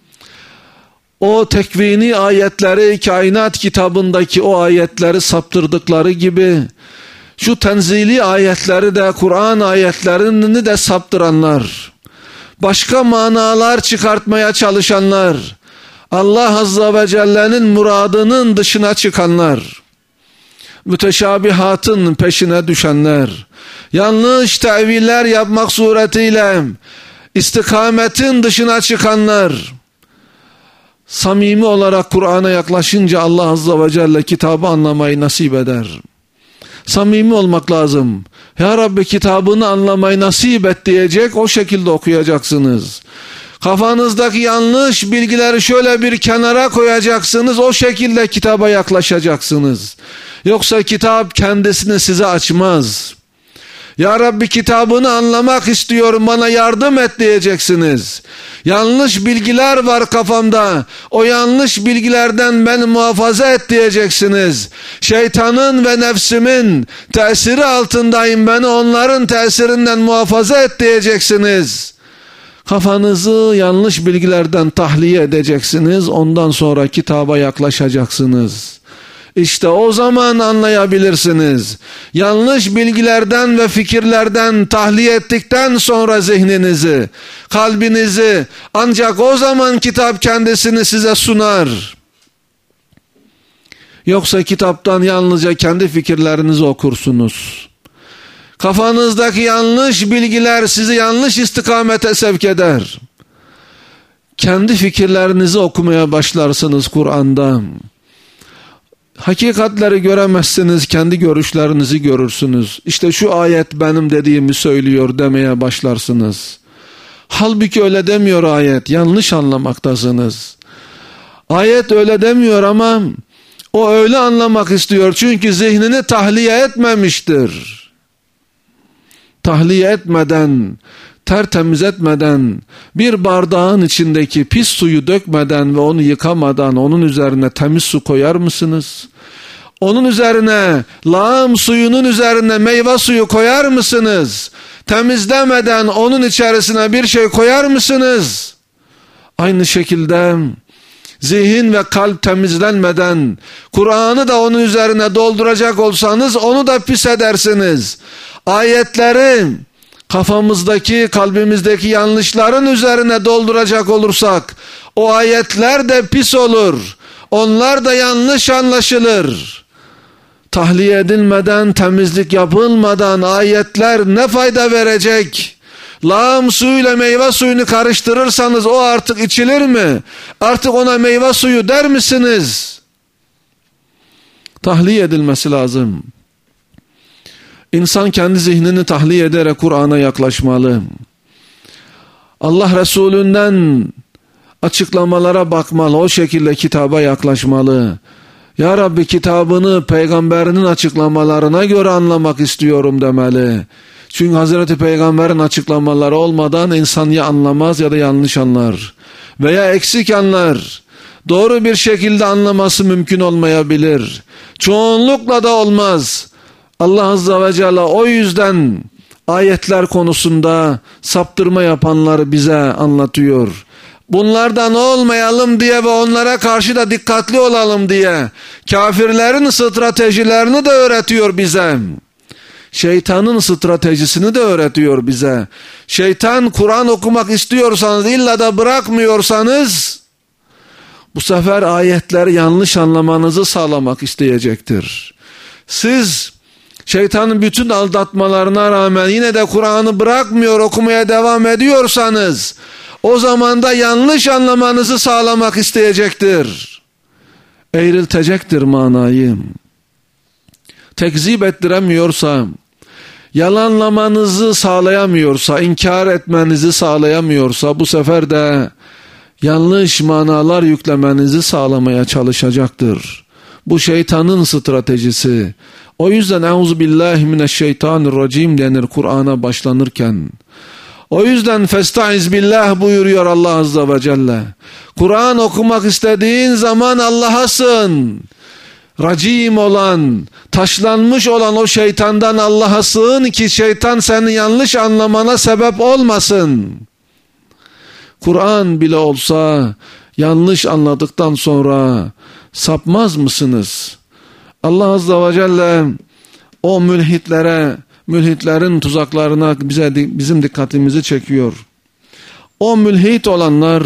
o tekvini ayetleri, kainat kitabındaki o ayetleri saptırdıkları gibi şu tenzili ayetleri de, Kur'an ayetlerini de saptıranlar, başka manalar çıkartmaya çalışanlar, Allah Azze ve Celle'nin muradının dışına çıkanlar, müteşabihatın peşine düşenler, yanlış teviller yapmak suretiyle istikametin dışına çıkanlar, samimi olarak Kur'an'a yaklaşınca Allah Azze ve Celle kitabı anlamayı nasip eder. Samimi olmak lazım. Ya Rabbi kitabını anlamayı nasip et diyecek, o şekilde okuyacaksınız. Kafanızdaki yanlış bilgileri şöyle bir kenara koyacaksınız, o şekilde kitaba yaklaşacaksınız. Yoksa kitap kendisini size açmaz. Ya Rabbi kitabını anlamak istiyorum, bana yardım et diyeceksiniz. Yanlış bilgiler var kafamda, o yanlış bilgilerden beni muhafaza et diyeceksiniz. Şeytanın ve nefsimin tesiri altındayım, beni onların tesirinden muhafaza et diyeceksiniz. Kafanızı yanlış bilgilerden tahliye edeceksiniz, ondan sonra kitaba yaklaşacaksınız. İşte o zaman anlayabilirsiniz. Yanlış bilgilerden ve fikirlerden tahliye ettikten sonra zihninizi, kalbinizi, ancak o zaman kitap kendisini size sunar. Yoksa kitaptan yalnızca kendi fikirlerinizi okursunuz. Kafanızdaki yanlış bilgiler sizi yanlış istikamete sevk eder. Kendi fikirlerinizi okumaya başlarsınız Kur'an'da. Hakikatleri göremezsiniz, kendi görüşlerinizi görürsünüz. İşte şu ayet benim dediğimi söylüyor demeye başlarsınız. Halbuki öyle demiyor ayet, yanlış anlamaktasınız. Ayet öyle demiyor ama o öyle anlamak istiyor çünkü zihnini tahliye etmemiştir. Tahliye etmeden, tertemiz etmeden, bir bardağın içindeki pis suyu dökmeden ve onu yıkamadan onun üzerine temiz su koyar mısınız? Onun üzerine, lağım suyunun üzerine meyve suyu koyar mısınız? Temizlemeden onun içerisine bir şey koyar mısınız? Aynı şekilde zihin ve kalp temizlenmeden Kur'an'ı da onun üzerine dolduracak olsanız onu da pis edersiniz. Ayetleri kafamızdaki, kalbimizdeki yanlışların üzerine dolduracak olursak o ayetler de pis olur. Onlar da yanlış anlaşılır. Tahliye edilmeden, temizlik yapılmadan ayetler ne fayda verecek? Lağım suyuyla meyve suyunu karıştırırsanız o artık içilir mi? Artık ona meyve suyu der misiniz? Tahliye edilmesi lazım. İnsan kendi zihnini tahliye ederek Kur'an'a yaklaşmalı. Allah Resulü'nden açıklamalara bakmalı, o şekilde kitaba yaklaşmalı. Ya Rabbi kitabını peygamberinin açıklamalarına göre anlamak istiyorum demeli. Çünkü Hazreti Peygamber'in açıklamaları olmadan insan ya anlamaz ya da yanlış anlar. Veya eksik anlar. Doğru bir şekilde anlaması mümkün olmayabilir. Çoğunlukla da olmaz. Allah Azze ve Celle o yüzden ayetler konusunda saptırma yapanları bize anlatıyor. Bunlardan olmayalım diye ve onlara karşı da dikkatli olalım diye kafirlerin stratejilerini de öğretiyor bize. Şeytanın stratejisini de öğretiyor bize. Şeytan Kur'an okumak istiyorsanız, illa da bırakmıyorsanız, bu sefer ayetleri yanlış anlamanızı sağlamak isteyecektir. Siz şeytanın bütün aldatmalarına rağmen yine de Kur'an'ı bırakmıyor, okumaya devam ediyorsanız, o zaman da yanlış anlamanızı sağlamak isteyecektir. Eğriltecektir manayı. Tekzip ettiremiyorsa, yalanlamanızı sağlayamıyorsa, inkar etmenizi sağlayamıyorsa, bu sefer de yanlış manalar yüklemenizi sağlamaya çalışacaktır. Bu şeytanın stratejisi. O yüzden Euzubillahimineşşeytanirracim denir Kur'an'a başlanırken. O yüzden festaiz billah buyuruyor Allah Azze ve Celle. Kur'an okumak istediğin zaman Allah'a sığın. Racim olan, taşlanmış olan o şeytandan Allah'a sığın ki şeytan seni yanlış anlamana sebep olmasın. Kur'an bile olsa yanlış anladıktan sonra sapmaz mısınız? Allah Azze ve Celle o mülhitlerin tuzaklarına bizim dikkatimizi çekiyor. O mülhit olanlar,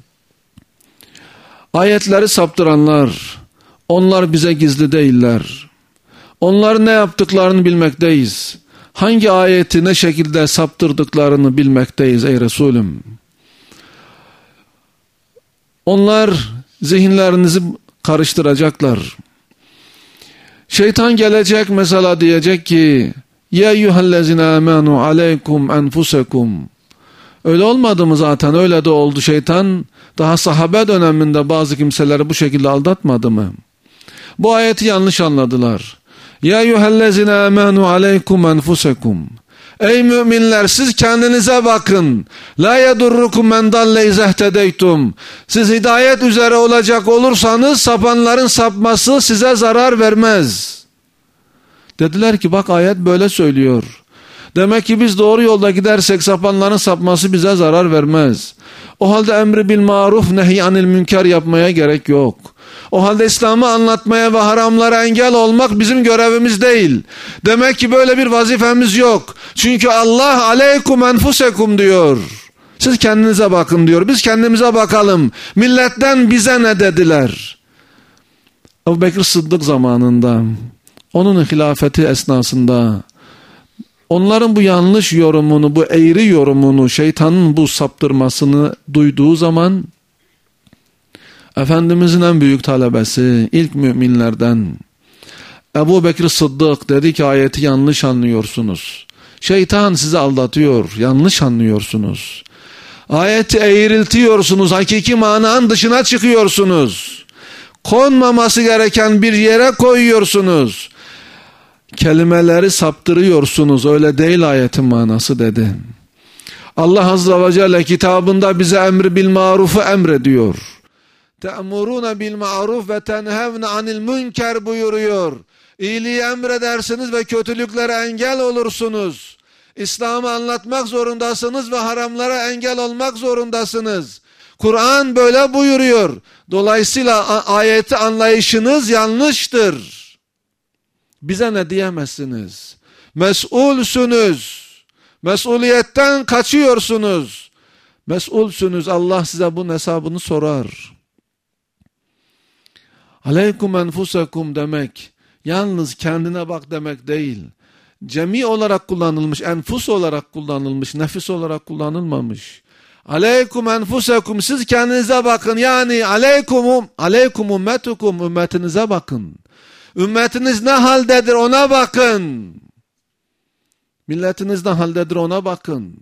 ayetleri saptıranlar, onlar bize gizli değiller. Onların ne yaptıklarını bilmekteyiz. Hangi ayeti ne şekilde saptırdıklarını bilmekteyiz ey Resulüm. Onlar zihinlerinizi karıştıracaklar. Şeytan gelecek mesela, diyecek ki ya eyyühellezine amenu aleykum enfusekum. Öyle olmadı mı zaten? Öyle de oldu şeytan. Daha sahabe döneminde bazı kimseleri bu şekilde aldatmadı mı? Bu ayeti yanlış anladılar. Ya eyyühellezine amenu aleykum enfusekum. Ey müminler, siz kendinize bakın. La yedurrukum men dalle izehtedeytum. Siz hidayet üzere olacak olursanız sapanların sapması size zarar vermez. Dediler ki bak ayet böyle söylüyor. Demek ki biz doğru yolda gidersek sapanların sapması bize zarar vermez. O halde emri bil maruf nehy anil münker yapmaya gerek yok. O halde İslam'ı anlatmaya ve haramlara engel olmak bizim görevimiz değil. Demek ki böyle bir vazifemiz yok. Çünkü Allah aleykum enfusekum diyor. Siz kendinize bakın diyor. Biz kendimize bakalım. Milletten bize ne dediler? Ebu Bekir Sıddık zamanında, onun hilafeti esnasında, onların bu yanlış yorumunu, bu eğri yorumunu, şeytanın bu saptırmasını duyduğu zaman, Efendimizin en büyük talebesi, ilk müminlerden Ebu Bekir Sıddık dedi ki ayeti yanlış anlıyorsunuz. Şeytan sizi aldatıyor, yanlış anlıyorsunuz. Ayeti eğriltiyorsunuz, hakiki mananın dışına çıkıyorsunuz. Konmaması gereken bir yere koyuyorsunuz. Kelimeleri saptırıyorsunuz, öyle değil ayetin manası dedi. Allah Azze ve Celle kitabında bize emri bil marufu emrediyor. Te'muruna bil ma'ruf ve tenhevne anil münker buyuruyor. İyiliği emredersiniz ve kötülüklere engel olursunuz. İslam'ı anlatmak zorundasınız ve haramlara engel olmak zorundasınız. Kur'an böyle buyuruyor. Dolayısıyla ayeti anlayışınız yanlıştır. Bize ne diyemezsiniz? Mesulsünüz. Mesuliyetten kaçıyorsunuz. Mesulsünüz. Allah size bunun hesabını sorar. Aleykum enfusekum demek yalnız kendine bak demek değil. Cemi olarak kullanılmış, enfus olarak kullanılmış, nefis olarak kullanılmamış. Aleykum enfusekum, siz kendinize bakın. Yani aleykum ümmetukum, ümmetinize bakın. Ümmetiniz ne haldedir ona bakın. Milletiniz ne haldedir ona bakın.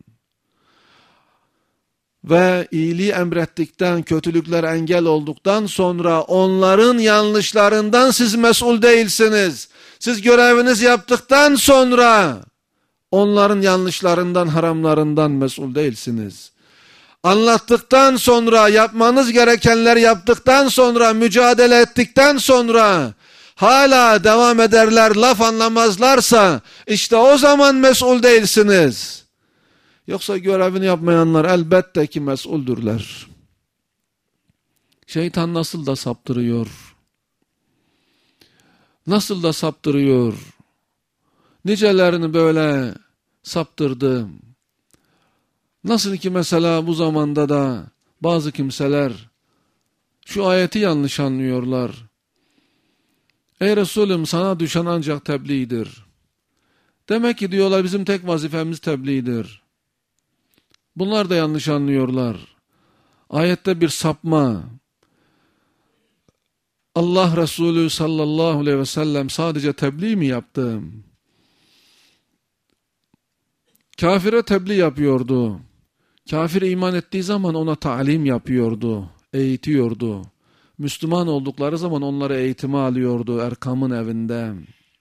Ve iyiliği emrettikten, kötülükler engel olduktan sonra onların yanlışlarından siz mesul değilsiniz. Siz görevinizi yaptıktan sonra onların yanlışlarından, haramlarından mesul değilsiniz. Anlattıktan sonra, yapmanız gerekenleri yaptıktan sonra, mücadele ettikten sonra, hala devam ederler, laf anlamazlarsa işte o zaman mesul değilsiniz. Yoksa görevini yapmayanlar elbette ki mesuldürler. Şeytan nasıl da saptırıyor. Nasıl da saptırıyor. Nicelerini böyle saptırdı. Nasıl ki mesela bu zamanda da bazı kimseler şu ayeti yanlış anlıyorlar. Ey Resulüm, sana düşen ancak tebliğdir. Demek ki diyorlar bizim tek vazifemiz tebliğdir. Bunlar da yanlış anlıyorlar. Ayette bir sapma. Allah Resulü sallallahu aleyhi ve sellem sadece tebliğ mi yaptı? Kafire tebliğ yapıyordu. Kafir iman ettiği zaman ona talim yapıyordu, eğitiyordu. Müslüman oldukları zaman onları eğitime alıyordu Erkam'ın evinde.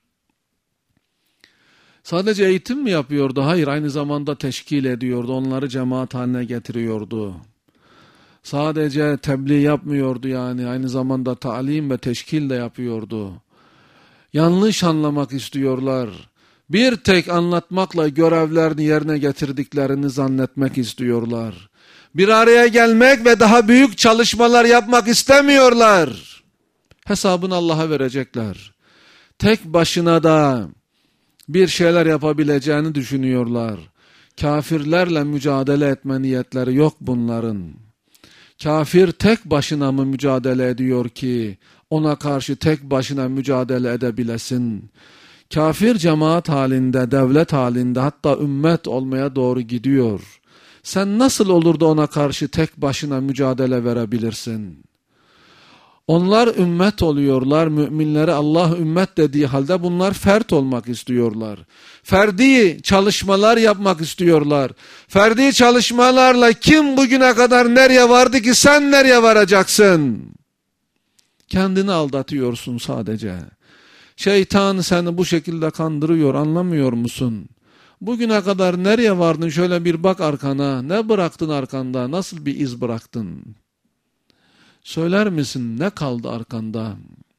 Sadece eğitim mi yapıyordu? Hayır, aynı zamanda teşkil ediyordu. Onları cemaat haline getiriyordu. Sadece tebliğ yapmıyordu yani. Aynı zamanda talim ve teşkil de yapıyordu. Yanlış anlamak istiyorlar. Bir tek anlatmakla görevlerini yerine getirdiklerini zannetmek istiyorlar. Bir araya gelmek ve daha büyük çalışmalar yapmak istemiyorlar. Hesabını Allah'a verecekler. Tek başına da bir şeyler yapabileceğini düşünüyorlar. Kafirlerle mücadele etme niyetleri yok bunların. Kafir tek başına mı mücadele ediyor ki ona karşı tek başına mücadele edebilesin? Kafir cemaat halinde, devlet halinde, hatta ümmet olmaya doğru gidiyor. Sen nasıl olur da ona karşı tek başına mücadele verebilirsin? Onlar ümmet oluyorlar, müminlere Allah ümmet dediği halde bunlar fert olmak istiyorlar. Ferdi çalışmalar yapmak istiyorlar. Ferdi çalışmalarla kim bugüne kadar nereye vardı ki sen nereye varacaksın? Kendini aldatıyorsun sadece. Şeytan seni bu şekilde kandırıyor, anlamıyor musun? Bugüne kadar nereye vardın? Şöyle bir bak arkana. Ne bıraktın arkanda? Nasıl bir iz bıraktın? Söyler misin? Ne kaldı arkanda?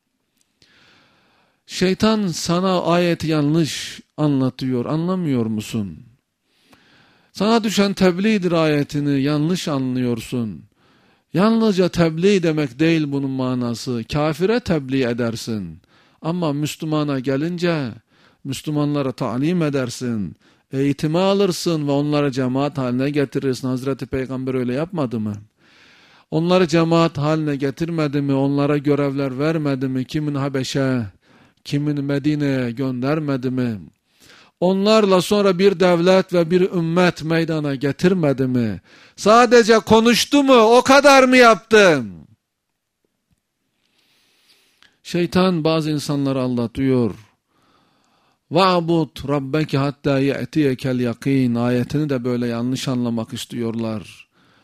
Şeytan sana ayeti yanlış anlatıyor. Anlamıyor musun? Sana düşen tebliğdir ayetini. Yanlış anlıyorsun. Yalnızca tebliğ demek değil bunun manası. Kafire tebliğ edersin. Ama Müslümana gelince Müslümanlara talim edersin. Eğitime alırsın ve onları cemaat haline getirirsin. Hazreti Peygamber öyle yapmadı mı? Onları cemaat haline getirmedi mi? Onlara görevler vermedi mi? Kimin Habeş'e, kimin Medine'ye göndermedi mi? Onlarla sonra bir devlet ve bir ümmet meydana getirmedi mi? Sadece konuştu mu? O kadar mı yaptı? Şeytan bazı insanları aldatıyor. وَعْبُدْ رَبَّكِ hatta يَأْتِيَكَ الْيَقِينَ ayetini de böyle yanlış anlamak istiyorlar.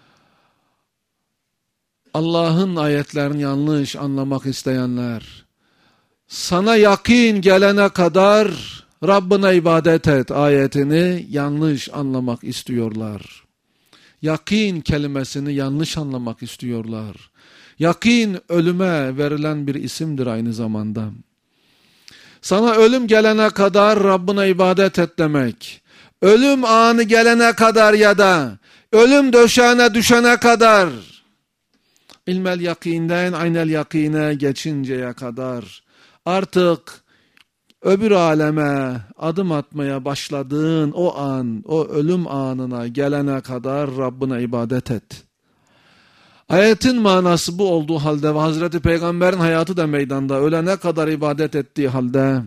Allah'ın ayetlerini yanlış anlamak isteyenler, sana yakin gelene kadar Rabbine ibadet et ayetini yanlış anlamak istiyorlar. Yakin kelimesini yanlış anlamak istiyorlar. Yakin ölüme verilen bir isimdir aynı zamanda. Sana ölüm gelene kadar Rabbine ibadet et demek. Ölüm anı gelene kadar ya da ölüm döşeğine düşene kadar, ilmel yakinden aynel yakine geçinceye kadar artık öbür aleme adım atmaya başladığın o an, o ölüm anına gelene kadar Rabbine ibadet et. Ayetin manası bu olduğu halde ve Hazreti Peygamber'in hayatı da meydanda, ölene kadar ibadet ettiği halde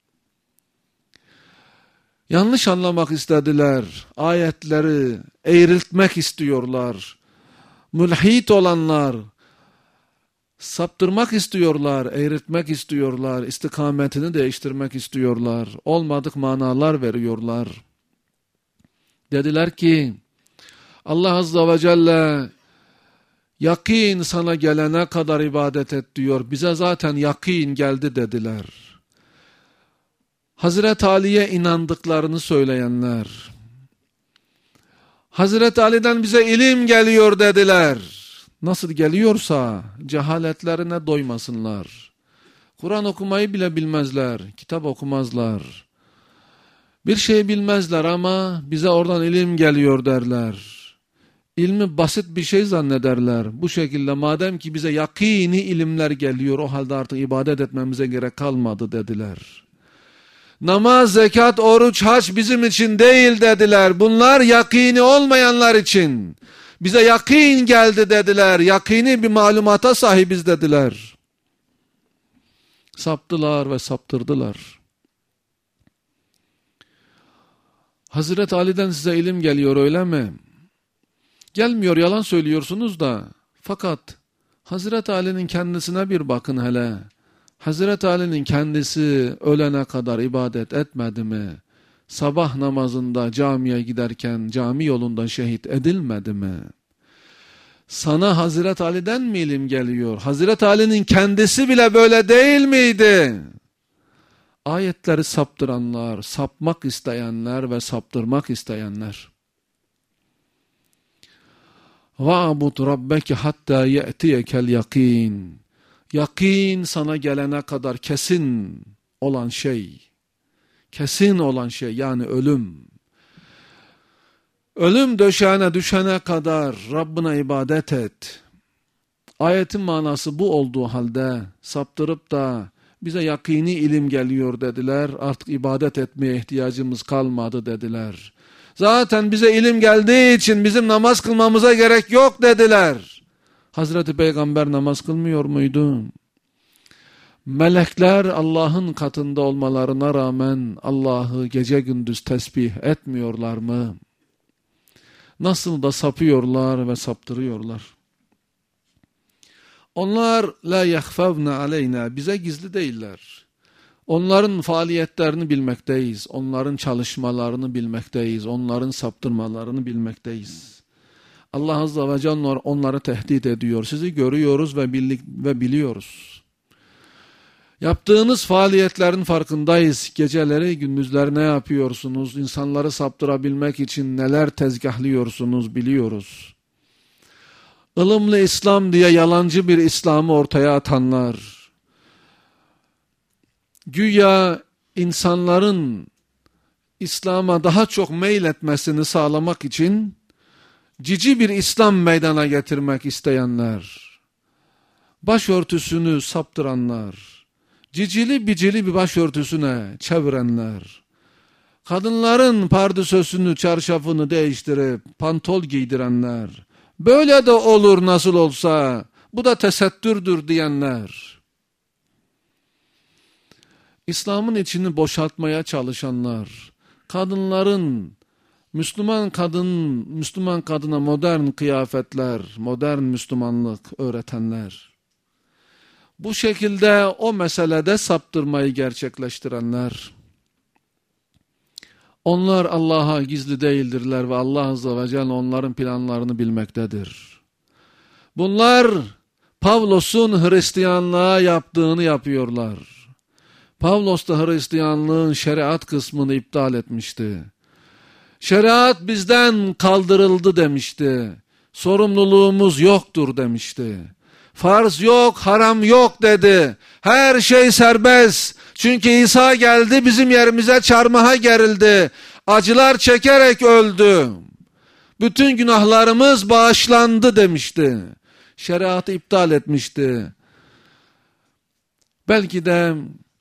yanlış anlamak istediler. Ayetleri eğriltmek istiyorlar. Mülhit olanlar saptırmak istiyorlar, eğriltmek istiyorlar, istikametini değiştirmek istiyorlar. Olmadık manalar veriyorlar. Dediler ki Allah Azze ve Celle yakin sana gelene kadar ibadet et diyor. Bize zaten yakin geldi dediler. Hazreti Ali'ye inandıklarını söyleyenler, Hazreti Ali'den bize ilim geliyor dediler. Nasıl geliyorsa cehaletlerine doymasınlar. Kur'an okumayı bile bilmezler, kitap okumazlar. Bir şey bilmezler ama bize oradan ilim geliyor derler. İlmi basit bir şey zannederler. Bu şekilde madem ki bize yakini ilimler geliyor, o halde artık ibadet etmemize gerek kalmadı dediler. Namaz, zekat, oruç, hac bizim için değil dediler. Bunlar yakini olmayanlar için. Bize yakin geldi dediler. Yakini bir malumata sahibiz dediler. Saptılar ve saptırdılar. Hazreti Ali'den size ilim geliyor öyle mi? Gelmiyor, yalan söylüyorsunuz da. Fakat Hazreti Ali'nin kendisine bir bakın hele. Hazreti Ali'nin kendisi ölene kadar ibadet etmedi mi? Sabah namazında camiye giderken cami yolunda şehit edilmedi mi? Sana Hazreti Ali'den mi ilim geliyor? Hazreti Ali'nin kendisi bile böyle değil miydi? Ayetleri saptıranlar, sapmak isteyenler ve saptırmak isteyenler. وَعْبُدْ رَبَّكِ حَتَّى يَأْتِيَكَ الْيَقِينَ. Yakin sana gelene kadar kesin olan şey. Kesin olan şey yani ölüm. Ölüm döşeğine düşene kadar Rabbine ibadet et. Ayetin manası bu olduğu halde saptırıp da bize yakini ilim geliyor dediler. Artık ibadet etmeye ihtiyacımız kalmadı dediler. Zaten bize ilim geldiği için bizim namaz kılmamıza gerek yok dediler. Hazreti Peygamber namaz kılmıyor muydu? Melekler Allah'ın katında olmalarına rağmen Allah'ı gece gündüz tesbih etmiyorlar mı? Nasıl da sapıyorlar ve saptırıyorlar. Onlar la yahfavna aleyna, bize gizli değiller. Onların faaliyetlerini bilmekteyiz. Onların çalışmalarını bilmekteyiz. Onların saptırmalarını bilmekteyiz. Allah Azze ve Celle onları tehdit ediyor. Sizi görüyoruz ve biliyoruz. Yaptığınız faaliyetlerin farkındayız. Geceleri gündüzleri ne yapıyorsunuz? İnsanları saptırabilmek için neler tezgahlıyorsunuz biliyoruz. Ilımlı İslam diye yalancı bir İslam'ı ortaya atanlar, güya insanların İslam'a daha çok meyletmesini sağlamak için cici bir İslam meydana getirmek isteyenler, başörtüsünü saptıranlar, cicili bicili bir başörtüsüne çevirenler, kadınların pardösüsünü, çarşafını değiştirip pantol giydirenler, böyle de olur nasıl olsa, bu da tesettürdür diyenler, İslam'ın içini boşaltmaya çalışanlar, kadınların, Müslüman kadına modern kıyafetler, modern Müslümanlık öğretenler, bu şekilde o meselede saptırmayı gerçekleştirenler, onlar Allah'a gizli değildirler ve Allah Azze ve Celle onların planlarını bilmektedir. Bunlar Pavlos'un Hristiyanlığa yaptığını yapıyorlar. Pavlos da Hristiyanlığın şeriat kısmını iptal etmişti. Şeriat bizden kaldırıldı demişti. Sorumluluğumuz yoktur demişti. Farz yok, haram yok dedi. Her şey serbest. Çünkü İsa geldi bizim yerimize çarmıha gerildi. Acılar çekerek öldü. Bütün günahlarımız bağışlandı demişti. Şeriatı iptal etmişti. Belki de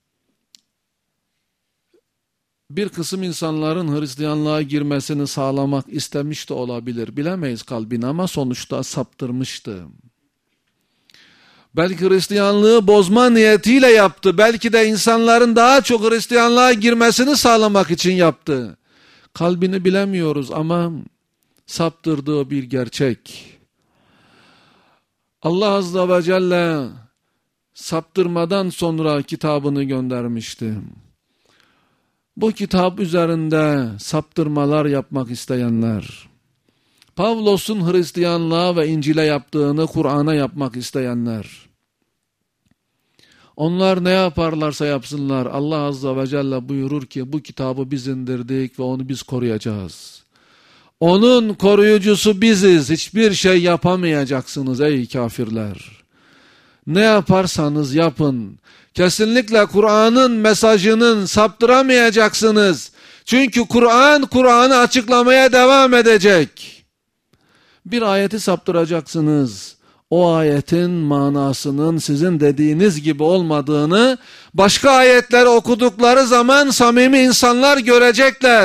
bir kısım insanların Hristiyanlığa girmesini sağlamak istemiş de olabilir. Bilemeyiz kalbini ama sonuçta saptırmıştı. Belki Hristiyanlığı bozma niyetiyle yaptı. Belki de insanların daha çok Hristiyanlığa girmesini sağlamak için yaptı. Kalbini bilemiyoruz ama saptırdığı bir gerçek. Allah Azze ve Celle saptırmadan sonra kitabını göndermişti. Bu kitap üzerinde saptırmalar yapmak isteyenler, Pavlos'un Hristiyanlığa ve İncil'e yaptığını Kur'an'a yapmak isteyenler, onlar ne yaparlarsa yapsınlar Allah Azze ve Celle buyurur ki bu kitabı biz indirdik ve onu biz koruyacağız. Onun koruyucusu biziz, hiçbir şey yapamayacaksınız ey kafirler. Ne yaparsanız yapın, kesinlikle Kur'an'ın mesajının saptıramayacaksınız. Çünkü Kur'an'ı açıklamaya devam edecek. Bir ayeti saptıracaksınız. O ayetin manasının sizin dediğiniz gibi olmadığını başka ayetleri okudukları zaman samimi insanlar görecekler.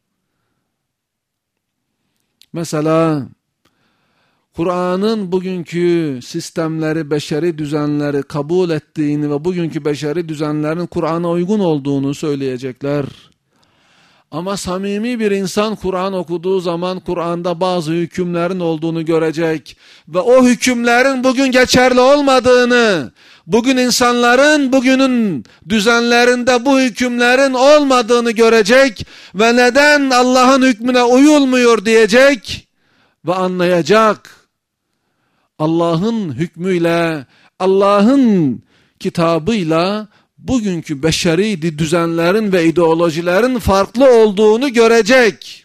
Mesela Kur'an'ın bugünkü sistemleri, beşeri düzenleri kabul ettiğini ve bugünkü beşeri düzenlerin Kur'an'a uygun olduğunu söyleyecekler. Ama samimi bir insan Kur'an okuduğu zaman Kur'an'da bazı hükümlerin olduğunu görecek ve o hükümlerin bugün geçerli olmadığını, bugün insanların bugünün düzenlerinde bu hükümlerin olmadığını görecek ve neden Allah'ın hükmüne uyulmuyor diyecek ve anlayacak. Allah'ın hükmüyle, Allah'ın kitabıyla bugünkü beşeri düzenlerin ve ideolojilerin farklı olduğunu görecek.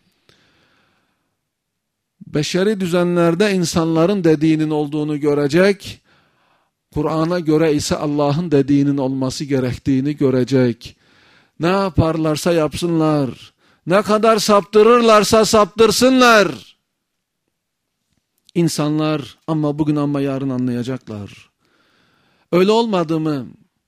Beşeri düzenlerde insanların dediğinin olduğunu görecek. Kur'an'a göre ise Allah'ın dediğinin olması gerektiğini görecek. Ne yaparlarsa yapsınlar, ne kadar saptırırlarsa saptırsınlar. İnsanlar ama bugün ama yarın anlayacaklar. Öyle olmadı mı?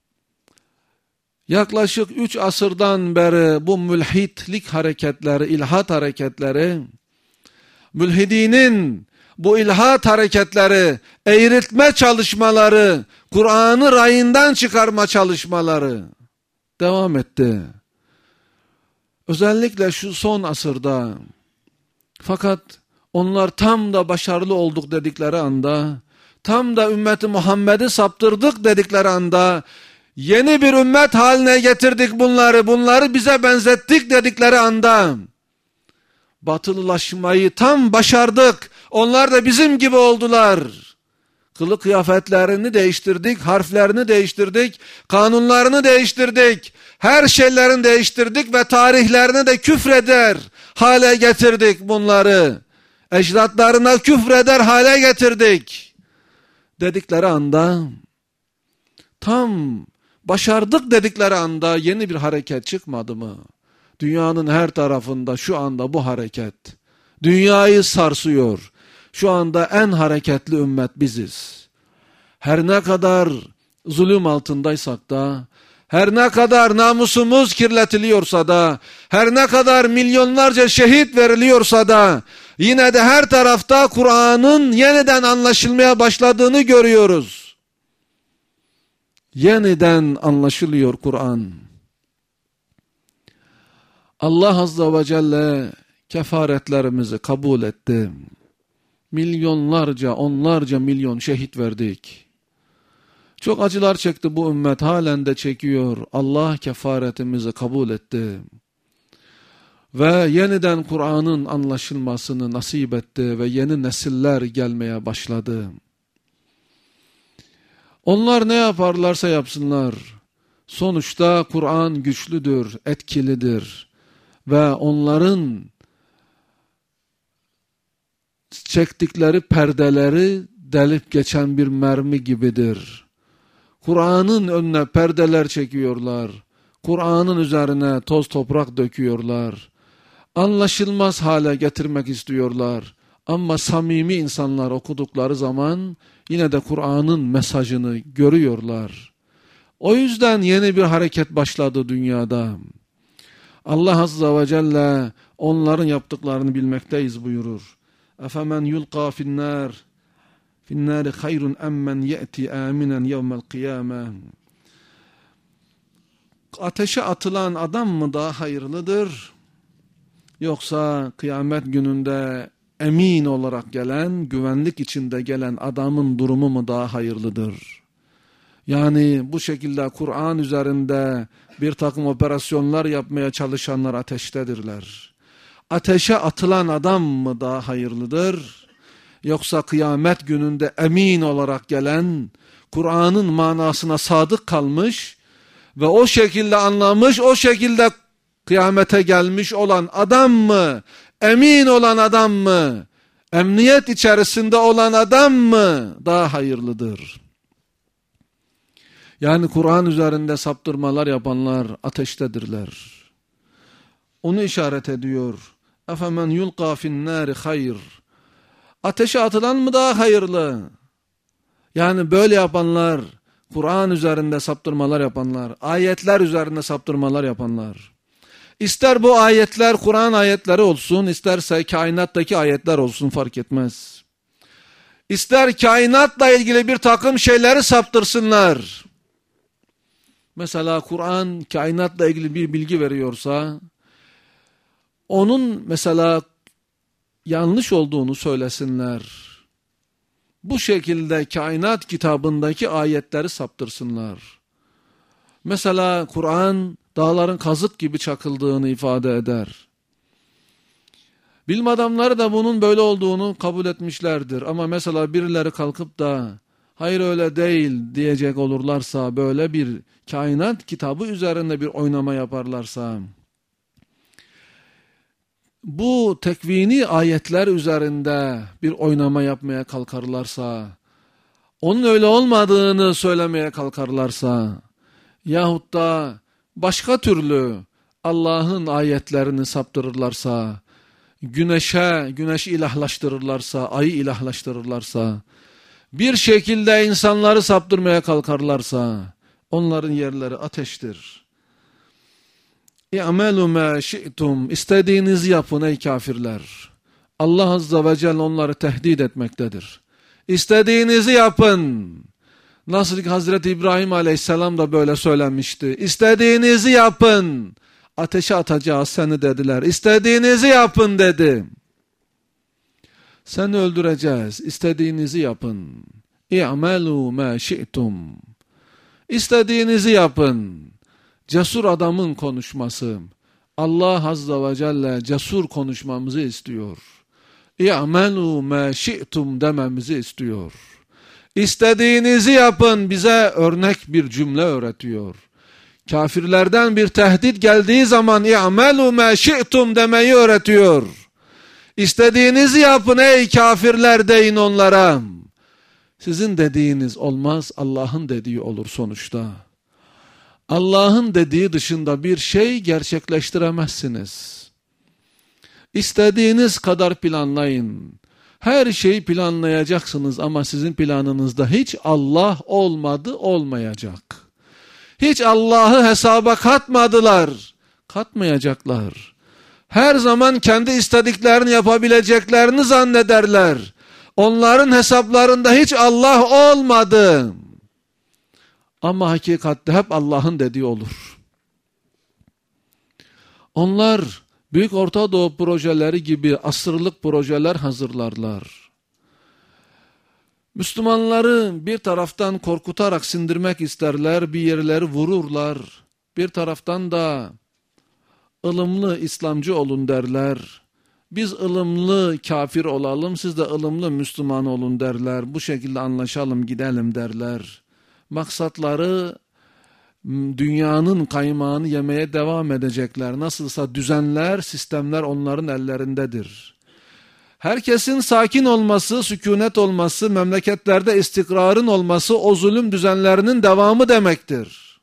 Yaklaşık 3 asırdan beri bu mülhitlik hareketleri, ilhat hareketleri, mülhidinin bu ilhat hareketleri, eğritme çalışmaları, Kur'an'ı rayından çıkarma çalışmaları devam etti. Özellikle şu son asırda. Fakat onlar tam da başarılı olduk dedikleri anda, tam da ümmeti Muhammed'i saptırdık dedikleri anda, yeni bir ümmet haline getirdik bunları bize benzettik dedikleri anda, batılılaşmayı tam başardık, onlar da bizim gibi oldular. Kılık kıyafetlerini değiştirdik, harflerini değiştirdik, kanunlarını değiştirdik, her şeylerini değiştirdik ve tarihlerini de küfreder hale getirdik bunları. Ecdatlarına küfreder hale getirdik dedikleri anda, tam başardık dedikleri anda yeni bir hareket çıkmadı mı? Dünyanın her tarafında şu anda bu hareket dünyayı sarsıyor. Şu anda en hareketli ümmet biziz. Her ne kadar zulüm altındaysak da, her ne kadar namusumuz kirletiliyorsa da, her ne kadar milyonlarca şehit veriliyorsa da, yine de her tarafta Kur'an'ın yeniden anlaşılmaya başladığını görüyoruz. Yeniden anlaşılıyor Kur'an. Allah Azze ve Celle kefaretlerimizi kabul etti. Milyonlarca, onlarca milyon şehit verdik. Çok acılar çekti bu ümmet, halen de çekiyor. Allah kefaretimizi kabul etti. Ve yeniden Kur'an'ın anlaşılmasını nasip etti ve yeni nesiller gelmeye başladı. Onlar ne yaparlarsa yapsınlar, sonuçta Kur'an güçlüdür, etkilidir ve onların çektikleri perdeleri delip geçen bir mermi gibidir. Kur'an'ın önüne perdeler çekiyorlar, Kur'an'ın üzerine toz toprak döküyorlar, anlaşılmaz hale getirmek istiyorlar. Ama samimi insanlar okudukları zaman yine de Kur'an'ın mesajını görüyorlar. O yüzden yeni bir hareket başladı dünyada. Allah Azze ve Celle onların yaptıklarını bilmekteyiz buyurur. اَفَمَنْ يُلْقَى فِي النَّارِ خَيْرٌ اَمَّنْ يَأْتِي آمِنًا يَوْمَ الْقِيَامَةِ. Ateşe atılan adam mı daha hayırlıdır? Yoksa kıyamet gününde emin olarak gelen, güvenlik içinde gelen adamın durumu mu daha hayırlıdır? Yani bu şekilde Kur'an üzerinde bir takım operasyonlar yapmaya çalışanlar ateştedirler. Ateşe atılan adam mı daha hayırlıdır? Yoksa kıyamet gününde emin olarak gelen, Kur'an'ın manasına sadık kalmış ve o şekilde anlamış, o şekilde kıyamete gelmiş olan adam mı? Emin olan adam mı? Emniyet içerisinde olan adam mı daha hayırlıdır? Yani Kur'an üzerinde saptırmalar yapanlar ateştedirler. Onu işaret ediyor. Efemen yulqa finnâri hayr. Ateşe atılan mı daha hayırlı? Yani böyle yapanlar, Kur'an üzerinde saptırmalar yapanlar, ayetler üzerinde saptırmalar yapanlar. İster bu ayetler Kur'an ayetleri olsun, isterse kainattaki ayetler olsun, fark etmez. İster kainatla ilgili bir takım şeyleri saptırsınlar. Mesela Kur'an kainatla ilgili bir bilgi veriyorsa, onun mesela yanlış olduğunu söylesinler. Bu şekilde kainat kitabındaki ayetleri saptırsınlar. Mesela Kur'an dağların kazık gibi çakıldığını ifade eder. Bilim adamları da bunun böyle olduğunu kabul etmişlerdir. Ama mesela birileri kalkıp da hayır öyle değil diyecek olurlarsa, böyle bir kainat kitabı üzerinde bir oynama yaparlarsa, bu tekvini ayetler üzerinde bir oynama yapmaya kalkarlarsa, onun öyle olmadığını söylemeye kalkarlarsa, yahut da başka türlü Allah'ın ayetlerini saptırırlarsa, güneşi ilahlaştırırlarsa, ayı ilahlaştırırlarsa, bir şekilde insanları saptırmaya kalkarlarsa, onların yerleri ateştir. İ'melû mâ şi'tum. İstediğinizi yapın ey kafirler. Allah Azze ve Celle onları tehdit etmektedir. İstediğinizi yapın. Nasıl ki Hazreti İbrahim Aleyhisselam da böyle söylemişti. İstediğinizi yapın. Ateşe atacağız seni dediler. İstediğinizi yapın dedi. Seni öldüreceğiz. İstediğinizi yapın. İ'melû mâ şi'tum. İstediğinizi yapın. Cesur adamın konuşması. Allah Azze ve Celle cesur konuşmamızı istiyor. İ'melû mâ şi'tum dememizi istiyor. İstediğinizi yapın bize örnek bir cümle öğretiyor. Kafirlerden bir tehdit geldiği zaman i'melû mâ şi'tum demeyi öğretiyor. İstediğinizi yapın ey kafirler deyin onlara. Sizin dediğiniz olmaz, Allah'ın dediği olur sonuçta. Allah'ın dediği dışında bir şey gerçekleştiremezsiniz. İstediğiniz kadar planlayın. Her şeyi planlayacaksınız ama sizin planınızda hiç Allah olmadı, olmayacak. Hiç Allah'ı hesaba katmadılar, katmayacaklar. Her zaman kendi istediklerini yapabileceklerini zannederler. Onların hesaplarında hiç Allah olmadı. Ama hakikatte hep Allah'ın dediği olur. Onlar Büyük Orta Doğu projeleri gibi asırlık projeler hazırlarlar. Müslümanları bir taraftan korkutarak sindirmek isterler, bir yerleri vururlar. Bir taraftan da ılımlı İslamcı olun derler. Biz ılımlı kafir olalım, siz de ılımlı Müslüman olun derler. Bu şekilde anlaşalım, gidelim derler. Maksatları dünyanın kaymağını yemeye devam edecekler. Nasılsa düzenler, sistemler onların ellerindedir. Herkesin sakin olması, sükunet olması, memleketlerde istikrarın olması o zulüm düzenlerinin devamı demektir.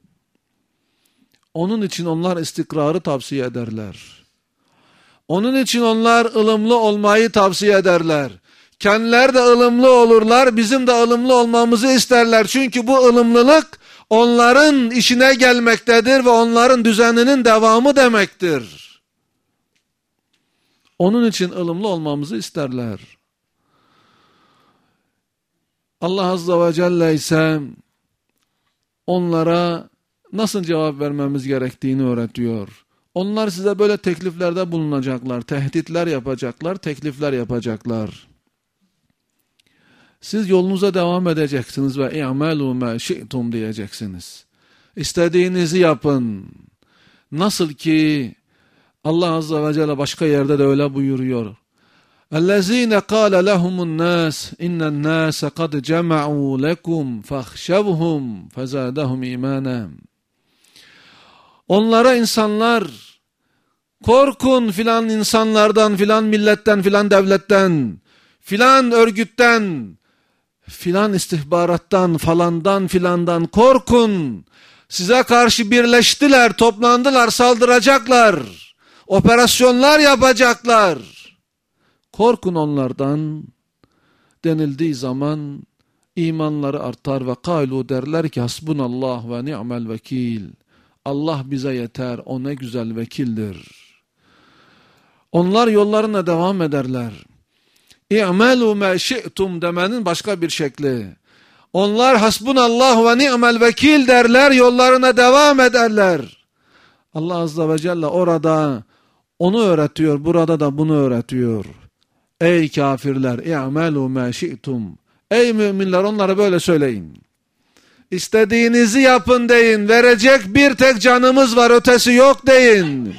Onun için onlar istikrarı tavsiye ederler. Onun için onlar ılımlı olmayı tavsiye ederler. Kendileri de ılımlı olurlar, bizim de ılımlı olmamızı isterler. Çünkü bu ılımlılık onların işine gelmektedir ve onların düzeninin devamı demektir. Onun için ılımlı olmamızı isterler. Allah Azze ve Celle ise onlara nasıl cevap vermemiz gerektiğini öğretiyor. Onlar size böyle tekliflerde bulunacaklar, tehditler yapacaklar, teklifler yapacaklar. Siz yolunuza devam edeceksiniz ve i'melû mâ şi'tum diyeceksiniz. İstediğinizi yapın. Nasıl ki Allah Azze ve Celle başka yerde de öyle buyuruyor. اَلَّذ۪ينَ قَالَ لَهُمُ النَّاسِ اِنَّ النَّاسَ قَدْ جَمَعُوا لَكُمْ فَاخْشَوْهُمْ فَزَادَهُمْ اِيمَانًا. Onlara insanlar, korkun filan insanlardan, filan milletten, filan devletten, filan örgütten, filan istihbarattan, falandan filandan korkun. Size karşı birleştiler, toplandılar, saldıracaklar. Operasyonlar yapacaklar. Korkun onlardan denildiği zaman imanları artar ve kâlu derler ki hasbunallah ve ni'mel vekil. Allah bize yeter, o ne güzel vekildir. Onlar yollarına devam ederler. İ'melû mâ şi'tum demenin başka bir şekli. Onlar hasbunallah ve ni'mel vekil derler, yollarına devam ederler. Allah Azze ve Celle orada onu öğretiyor, burada da bunu öğretiyor. Ey kafirler, i'melû mâ şi'tum. Ey müminler, onlara böyle söyleyin. İstediğinizi yapın deyin, verecek bir tek canımız var, ötesi yok deyin.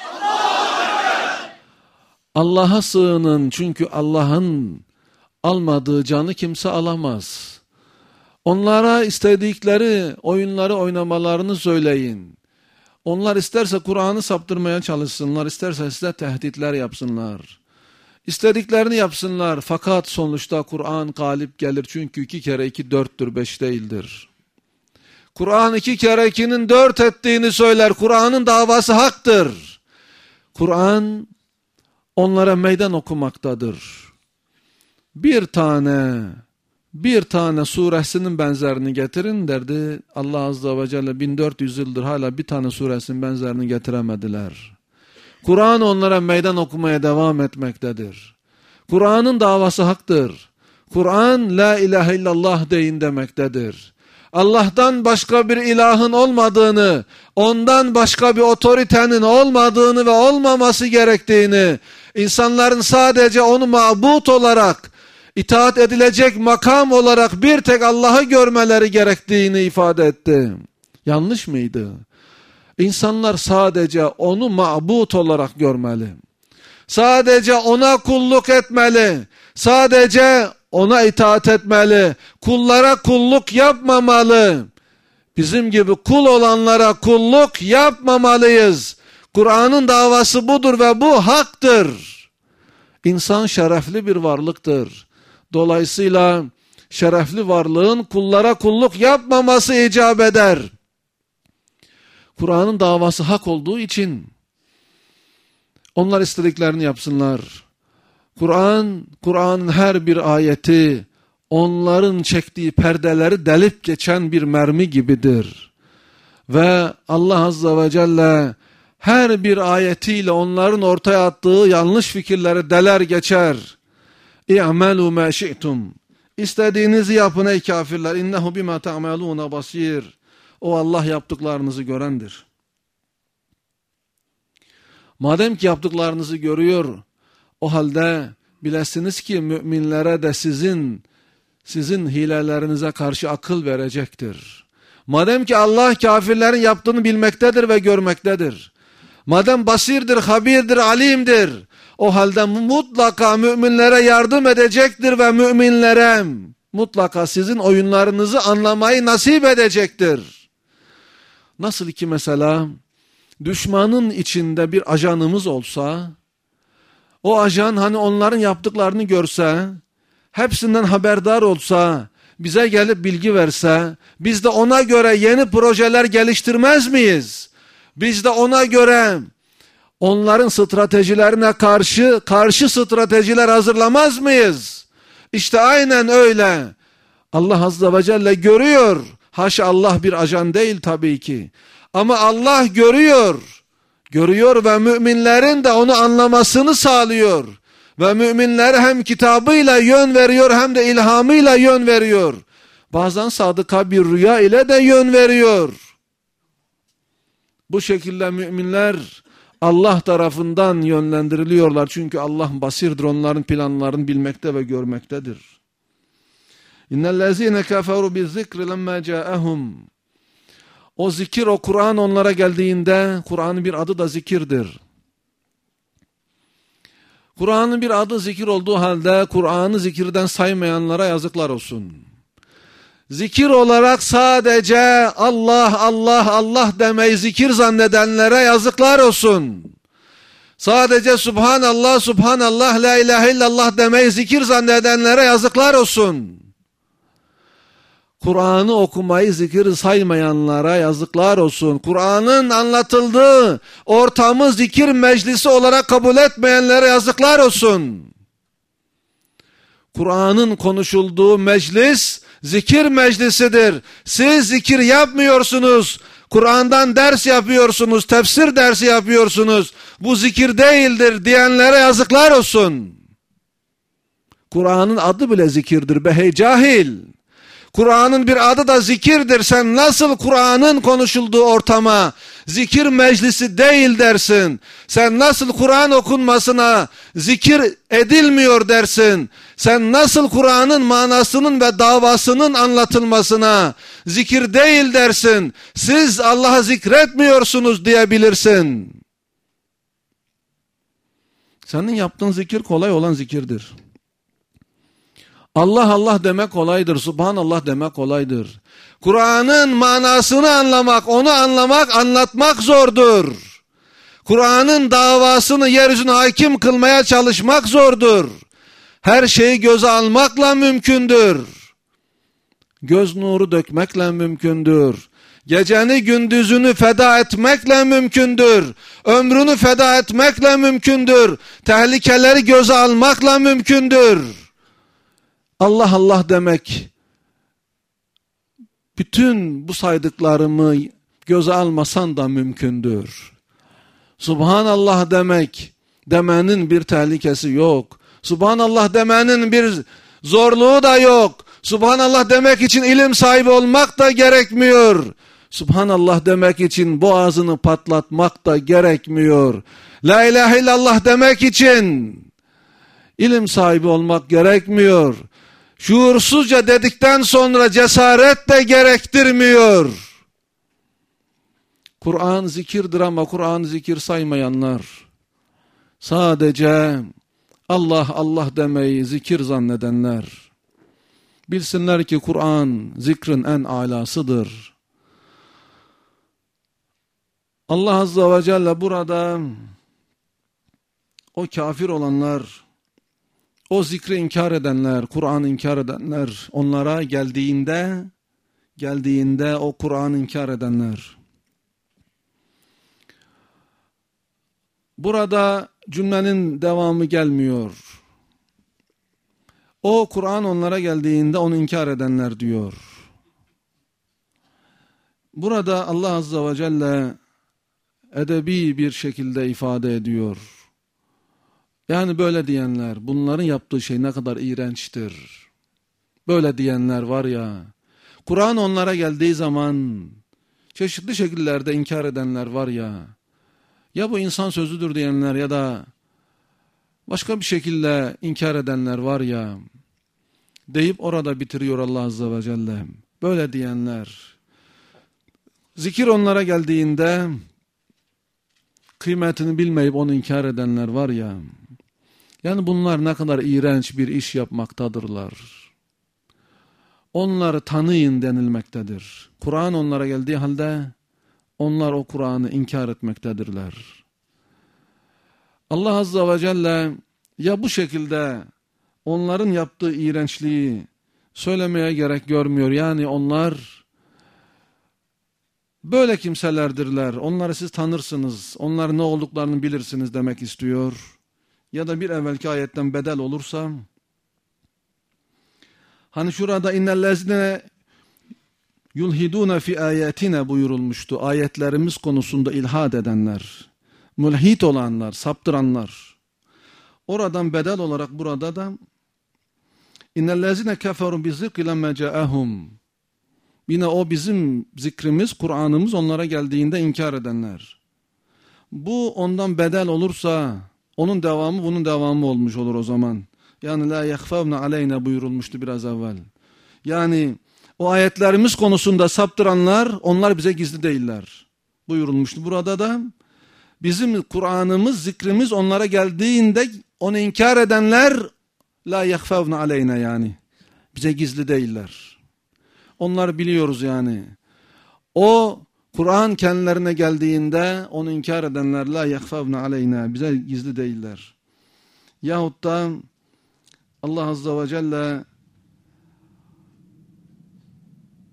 Allah'a sığının, çünkü Allah'ın almadığı canı kimse alamaz. Onlara istedikleri oyunları oynamalarını söyleyin. Onlar isterse Kur'an'ı saptırmaya çalışsınlar, isterse size tehditler yapsınlar. İstediklerini yapsınlar, fakat sonuçta Kur'an galip gelir, çünkü 2 kere 2 4'tür, 5 değildir. Kur'an 2 kere 2'nin 4 ettiğini söyler, Kur'an'ın davası haktır. Kur'an onlara meydan okumaktadır. Bir tane suresinin benzerini getirin derdi. Allah Azze ve Celle 1400 yıldır hala bir tane suresinin benzerini getiremediler. Kur'an onlara meydan okumaya devam etmektedir. Kur'an'ın davası haktır. Kur'an la ilahe illallah deyin demektedir. Allah'tan başka bir ilahın olmadığını, ondan başka bir otoritenin olmadığını ve olmaması gerektiğini, insanların sadece onu mabut olarak, itaat edilecek makam olarak bir tek Allah'ı görmeleri gerektiğini ifade etti. Yanlış mıydı? İnsanlar sadece onu mabut olarak görmeli. Sadece ona kulluk etmeli. Sadece ona itaat etmeli. Kullara kulluk yapmamalı. Bizim gibi kul olanlara kulluk yapmamalıyız. Kur'an'ın davası budur ve bu haktır. İnsan şerefli bir varlıktır. Dolayısıyla şerefli varlığın kullara kulluk yapmaması icap eder. Kur'an'ın davası hak olduğu için onlar istediklerini yapsınlar. Kur'an'ın her bir ayeti onların çektiği perdeleri delip geçen bir mermi gibidir. Ve Allah Azze ve Celle her bir ayetiyle onların ortaya attığı yanlış fikirleri deler geçer. İ'melû mâ şi'tum. İstediğinizi yapın ey kafirler. İnnehu bimâ ta'melûne basîr. O Allah yaptıklarınızı görendir. Madem ki yaptıklarınızı görüyor, o halde bilesiniz ki müminlere de sizin hilelerinize karşı akıl verecektir. Madem ki Allah kafirlerin yaptığını bilmektedir ve görmektedir. Madem basirdir, habirdir, alimdir, o halde mutlaka müminlere yardım edecektir ve müminlere mutlaka sizin oyunlarınızı anlamayı nasip edecektir. Nasıl ki mesela düşmanın içinde bir ajanımız olsa, o ajan hani onların yaptıklarını görse, hepsinden haberdar olsa, bize gelip bilgi verse, biz de ona göre yeni projeler geliştirmez miyiz? Biz de ona göre onların stratejilerine karşı stratejiler hazırlamaz mıyız? İşte aynen öyle. Allah Azze ve Celle görüyor. Haşa, Allah bir ajan değil tabii ki. Ama Allah görüyor. Görüyor ve müminlerin de onu anlamasını sağlıyor. Ve müminlere hem kitabıyla yön veriyor hem de ilhamıyla yön veriyor. Bazen sadıka bir rüya ile de yön veriyor. Bu şekilde müminler Allah tarafından yönlendiriliyorlar. Çünkü Allah basirdir, onların planlarını bilmekte ve görmektedir. İnnellezîne keferu bizzikri lemmâ câehum. O zikir, o Kur'an onlara geldiğinde, Kur'an'ın bir adı da zikirdir. Kur'an'ın bir adı zikir olduğu halde Kur'an'ı zikirden saymayanlara yazıklar olsun. Zikir olarak sadece Allah, Allah, Allah demeyi zikir zannedenlere yazıklar olsun. Sadece Subhanallah, Subhanallah, La ilahe illallah demeyi zikir zannedenlere yazıklar olsun. Kur'an'ı okumayı zikir saymayanlara yazıklar olsun. Kur'an'ın anlatıldığı ortamı zikir meclisi olarak kabul etmeyenlere yazıklar olsun. Kur'an'ın konuşulduğu meclis zikir meclisidir. Siz zikir yapmıyorsunuz. Kur'an'dan ders yapıyorsunuz, tefsir dersi yapıyorsunuz. Bu zikir değildir diyenlere yazıklar olsun. Kur'an'ın adı bile zikirdir be hey cahil. Kur'an'ın bir adı da zikirdir. Sen nasıl Kur'an'ın konuşulduğu ortama zikir meclisi değil dersin? Sen nasıl Kur'an okunmasına zikir edilmiyor dersin? Sen nasıl Kur'an'ın manasının ve davasının anlatılmasına zikir değil dersin? Siz Allah'ı zikretmiyorsunuz diyebilirsin. Senin yaptığın zikir kolay olan zikirdir. Allah Allah demek kolaydır. Subhanallah demek kolaydır. Kur'an'ın manasını anlamak, onu anlamak, anlatmak zordur. Kur'an'ın davasını yeryüzüne hakim kılmaya çalışmak zordur. Her şeyi göze almakla mümkündür. Göz nuru dökmekle mümkündür. Geceni gündüzünü feda etmekle mümkündür. Ömrünü feda etmekle mümkündür. Tehlikeleri göze almakla mümkündür. Allah Allah demek, bütün bu saydıklarımı göze almasan da mümkündür. Subhanallah demenin bir tehlikesi yok. Subhanallah demenin bir zorluğu da yok. Subhanallah demek için ilim sahibi olmak da gerekmiyor. Subhanallah demek için boğazını patlatmak da gerekmiyor. La ilahe illallah demek için ilim sahibi olmak gerekmiyor. Şuursuzca dedikten sonra cesaret de gerektirmiyor. Kur'an zikirdir ama Kur'an zikir saymayanlar sadece Allah Allah demeyi zikir zannedenler bilsinler ki Kur'an zikrin en alasıdır. Allah Azze ve Celle burada o kafir olanlar, o zikri inkar edenler, Kur'an'ı inkar edenler, onlara geldiğinde o Kur'an'ı inkar edenler. Burada cümlenin devamı gelmiyor. O Kur'an onlara geldiğinde onu inkar edenler diyor. Burada Allah Azze ve Celle edebi bir şekilde ifade ediyor. Yani böyle diyenler, bunların yaptığı şey ne kadar iğrençtir. Böyle diyenler var ya, Kur'an onlara geldiği zaman çeşitli şekillerde inkar edenler var ya bu insan sözüdür diyenler ya da başka bir şekilde inkar edenler var ya, deyip orada bitiriyor Allah Azze ve Celle. Böyle diyenler, zikir onlara geldiğinde kıymetini bilmeyip onu inkar edenler var ya, yani bunlar ne kadar iğrenç bir iş yapmaktadırlar. Onları tanıyın denilmektedir. Kur'an onlara geldiği halde onlar o Kur'an'ı inkar etmektedirler. Allah Azze ve Celle ya bu şekilde onların yaptığı iğrençliği söylemeye gerek görmüyor. Yani onlar böyle kimselerdirler. Onları siz tanırsınız. Onların ne olduklarını bilirsiniz demek istiyor. Ya da bir evvelki ayetten bedel olursa, hani şurada innellezine yulhidune fi ayatina buyurulmuştu. Ayetlerimiz konusunda ilhad edenler, mulhid olanlar, saptıranlar. Oradan bedel olarak burada da innellezine keferu bizikri lemme ca'ahum. Yine o bizim zikrimiz, Kur'an'ımız onlara geldiğinde inkar edenler. Bu ondan bedel olursa onun devamı bunun devamı olmuş olur o zaman. Yani la yahfavna aleyna buyurulmuştu biraz evvel. Yani o ayetlerimiz konusunda saptıranlar, onlar bize gizli değiller buyurulmuştu. Burada da bizim Kur'an'ımız, zikrimiz onlara geldiğinde onu inkar edenler la yahfavna aleyna, yani bize gizli değiller. Onlar biliyoruz yani. O Kur'an kendilerine geldiğinde onu inkar edenler la yahfavna aleyna, bize gizli değiller. Yahut da Allah Azze ve Celle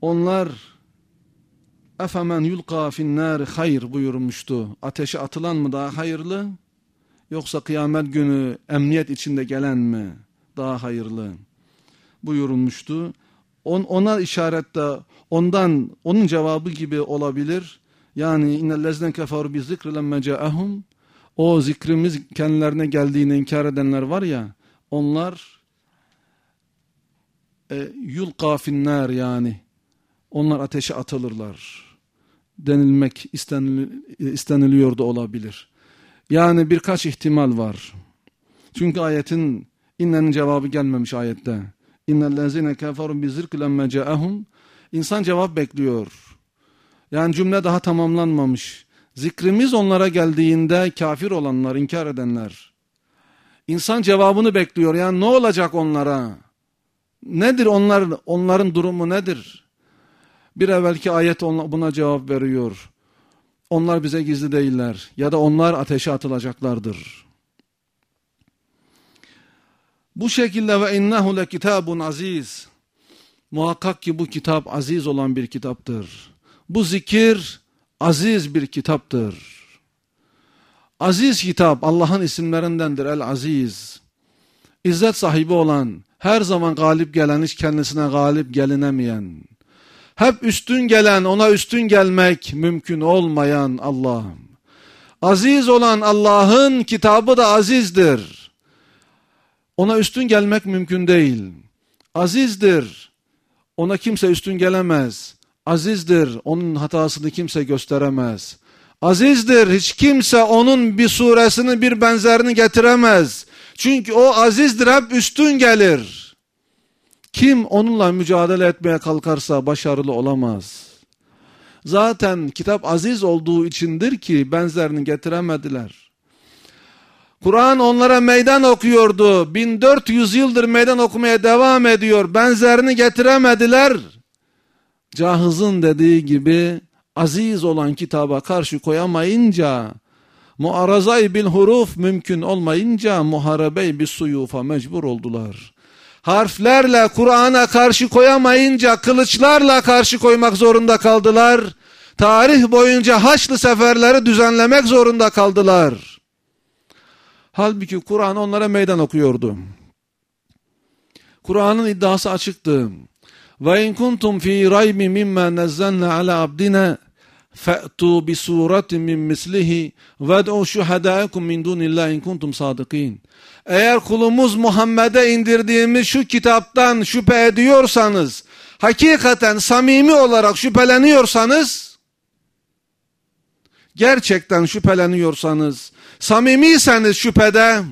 Onlar efemen yulqa finnâri hayr buyurmuştu. Ateşe atılan mı daha hayırlı? Yoksa kıyamet günü emniyet içinde gelen mi daha hayırlı buyurulmuştu. Ona işaret de onun cevabı gibi olabilir. Yani innellezine keferu bi zikri lemme ca'ahum, o zikrimiz kendilerine geldiğini inkar edenler var ya, onlar yulqa finnâr, yani onlar ateşe atılırlar denilmek isteniliyor da olabilir. Yani birkaç ihtimal var. Çünkü ayetin innenin cevabı gelmemiş ayette. İnnellezine keferu bi zikri lemme ca'ahum. İnsan cevap bekliyor. Yani cümle daha tamamlanmamış. Zikrimiz onlara geldiğinde kafir olanlar, inkar edenler. İnsan cevabını bekliyor. Yani ne olacak onlara? Nedir onların durumu nedir? Bir evvelki ayet buna cevap veriyor. Onlar bize gizli değiller. Ya da onlar ateşe atılacaklardır. Bu şekilde ve innehu le kitabun aziz. Muhakkak ki bu kitap aziz olan bir kitaptır. Bu zikir aziz bir kitaptır. Aziz kitap Allah'ın isimlerindendir, El-Aziz. İzzet sahibi olan, her zaman galip gelen, hiç kendisine galip gelinemeyen, hep üstün gelen, ona üstün gelmek mümkün olmayan Allah. Aziz olan Allah'ın kitabı da azizdir. Ona üstün gelmek mümkün değil. Azizdir. Ona kimse üstün gelemez. Azizdir. Onun hatasını kimse gösteremez. Azizdir. Hiç kimse onun bir suresini, bir benzerini getiremez. Çünkü o azizdir, hep üstün gelir. Kim onunla mücadele etmeye kalkarsa başarılı olamaz. Zaten kitap aziz olduğu içindir ki benzerini getiremediler. Kur'an onlara meydan okuyordu. 1400 yıldır meydan okumaya devam ediyor. Benzerini getiremediler. Cahız'ın dediği gibi aziz olan kitaba karşı koyamayınca, muarazay bil huruf mümkün olmayınca muharebey bis suyufa mecbur oldular. Harflerle Kur'an'a karşı koyamayınca kılıçlarla karşı koymak zorunda kaldılar. Tarih boyunca Haçlı seferleri düzenlemek zorunda kaldılar. Halbuki Kur'an onlara meydan okuyordu. Kur'an'ın iddiası açıktı. Ve in kuntum fi raybi mimma nazzalna ala abdina fa'tu bi suratin min mislihi ved'u şuhada'akum min dunillahi in kuntum sadikin. Eğer kulumuz Muhammed'e indirdiğimiz şu kitaptan şüphe ediyorsanız, hakikaten samimi olarak şüpheleniyorsanız, gerçekten şüpheleniyorsanız, samimiyseniz şüphede,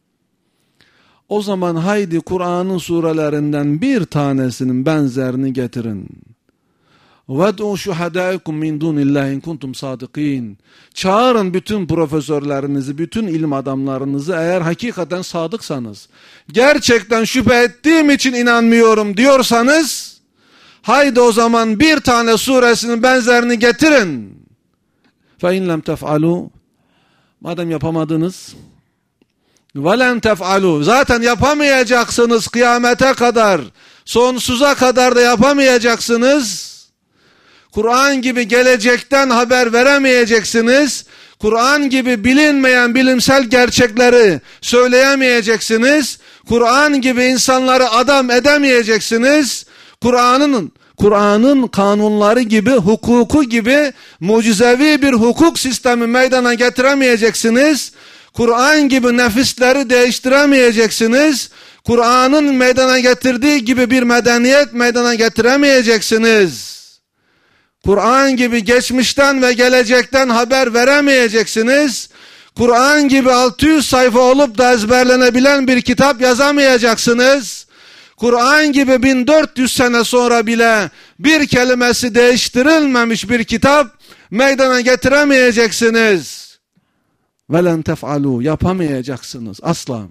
o zaman haydi Kur'an'ın surelerinden bir tanesinin benzerini getirin. وَدْعُوا شُهَدَاءَكُمْ مِنْ دُونِ اللّٰهِ اِنْ كُنْتُمْ صَادِقِينَ. Çağırın bütün profesörlerinizi, bütün ilim adamlarınızı, eğer hakikaten sadıksanız, gerçekten şüphe ettiğim için inanmıyorum diyorsanız, haydi o zaman bir tane suresinin benzerini getirin. فَاِنْ لَمْ تَفْعَلُوا. Madem yapamadınız, وَلَنْ تَفْعَلُوا. Zaten yapamayacaksınız kıyamete kadar, sonsuza kadar da yapamayacaksınız. Kur'an gibi gelecekten haber veremeyeceksiniz. Kur'an gibi bilinmeyen bilimsel gerçekleri söyleyemeyeceksiniz. Kur'an gibi insanları adam edemeyeceksiniz. Kur'an'ın kanunları gibi, hukuku gibi mucizevi bir hukuk sistemi meydana getiremeyeceksiniz. Kur'an gibi nefisleri değiştiremeyeceksiniz. Kur'an'ın meydana getirdiği gibi bir medeniyet meydana getiremeyeceksiniz. Kur'an gibi geçmişten ve gelecekten haber veremeyeceksiniz. Kur'an gibi 600 sayfa olup da ezberlenebilen bir kitap yazamayacaksınız. Kur'an gibi 1400 sene sonra bile bir kelimesi değiştirilmemiş bir kitap meydana getiremeyeceksiniz. وَلَنْ تَفْعَلُوا. Yapamayacaksınız asla.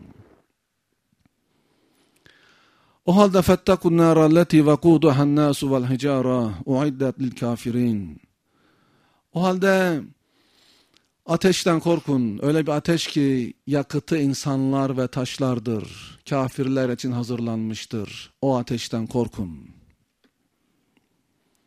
O halde فَاتَّقُوا النَّارَ الَّتِي وَقُودُهَا النَّاسُ وَالْحِجَارَةُ اُعِدَّتْ لِلْكَافِرِينَ. O halde ateşten korkun. Öyle bir ateş ki yakıtı insanlar ve taşlardır. Kafirler için hazırlanmıştır. O ateşten korkun.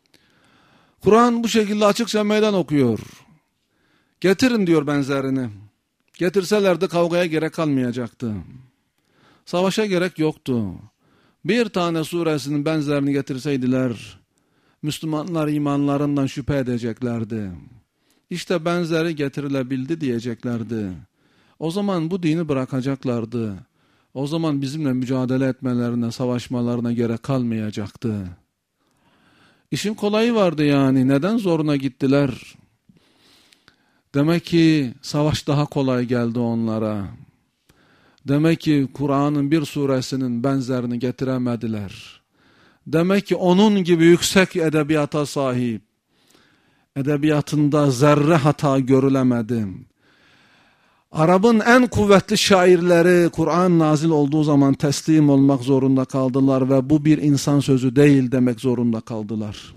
Kur'an bu şekilde açıkça meydan okuyor. Getirin diyor benzerini. Getirselerdi kavgaya gerek kalmayacaktı. Savaşa gerek yoktu. Bir tane suresinin benzerini getirseydiler, Müslümanlar imanlarından şüphe edeceklerdi. İşte benzeri getirilebildi diyeceklerdi. O zaman bu dini bırakacaklardı. O zaman bizimle mücadele etmelerine, savaşmalarına gerek kalmayacaktı. İşin kolayı vardı yani. Neden zoruna gittiler? Demek ki savaş daha kolay geldi onlara. Demek ki Kur'an'ın bir suresinin benzerini getiremediler. Demek ki onun gibi yüksek edebiyata sahip, edebiyatında zerre hata görülemedi. Arap'ın en kuvvetli şairleri Kur'an nazil olduğu zaman teslim olmak zorunda kaldılar ve bu bir insan sözü değil demek zorunda kaldılar.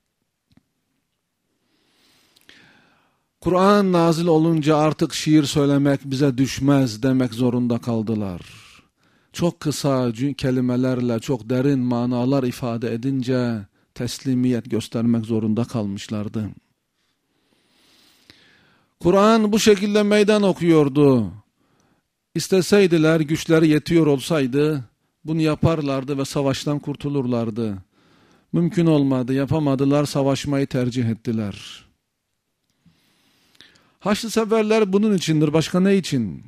Kur'an nazil olunca artık şiir söylemek bize düşmez demek zorunda kaldılar. Çok kısa kelimelerle çok derin manalar ifade edince teslimiyet göstermek zorunda kalmışlardı. Kur'an bu şekilde meydan okuyordu. İsteseydiler, güçleri yetiyor olsaydı bunu yaparlardı ve savaştan kurtulurlardı. Mümkün olmadı, yapamadılar, savaşmayı tercih ettiler. Haçlı seferler bunun içindir, başka ne için?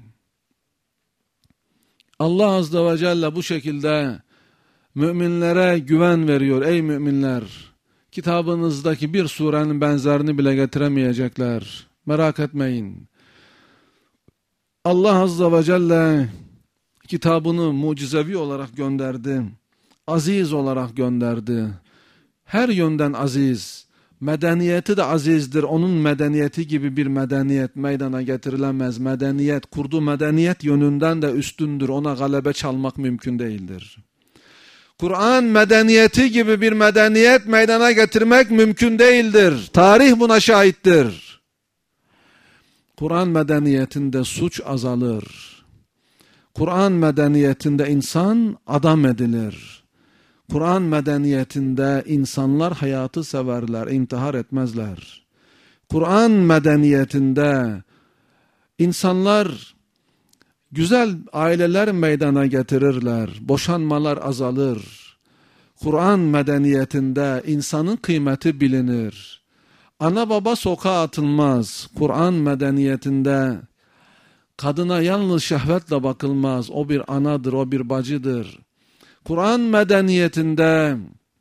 Allah Azze ve Celle bu şekilde müminlere güven veriyor. Ey müminler, kitabınızdaki bir surenin benzerini bile getiremeyecekler. Merak etmeyin. Allah Azze ve Celle kitabını mucizevi olarak gönderdi. Aziz olarak gönderdi. Her yönden aziz. Medeniyeti de azizdir. Onun medeniyeti gibi bir medeniyet meydana getirilemez. Medeniyet, kurduğu medeniyet yönünden de üstündür. Ona galebe çalmak mümkün değildir. Kur'an medeniyeti gibi bir medeniyet meydana getirmek mümkün değildir. Tarih buna şahittir. Kur'an medeniyetinde suç azalır. Kur'an medeniyetinde insan adam edilir. Kur'an medeniyetinde insanlar hayatı severler, intihar etmezler. Kur'an medeniyetinde insanlar güzel aileler meydana getirirler, boşanmalar azalır. Kur'an medeniyetinde insanın kıymeti bilinir. Ana baba sokağa atılmaz. Kur'an medeniyetinde kadına yalnız şehvetle bakılmaz. O bir anadır, o bir bacıdır. Kur'an medeniyetinde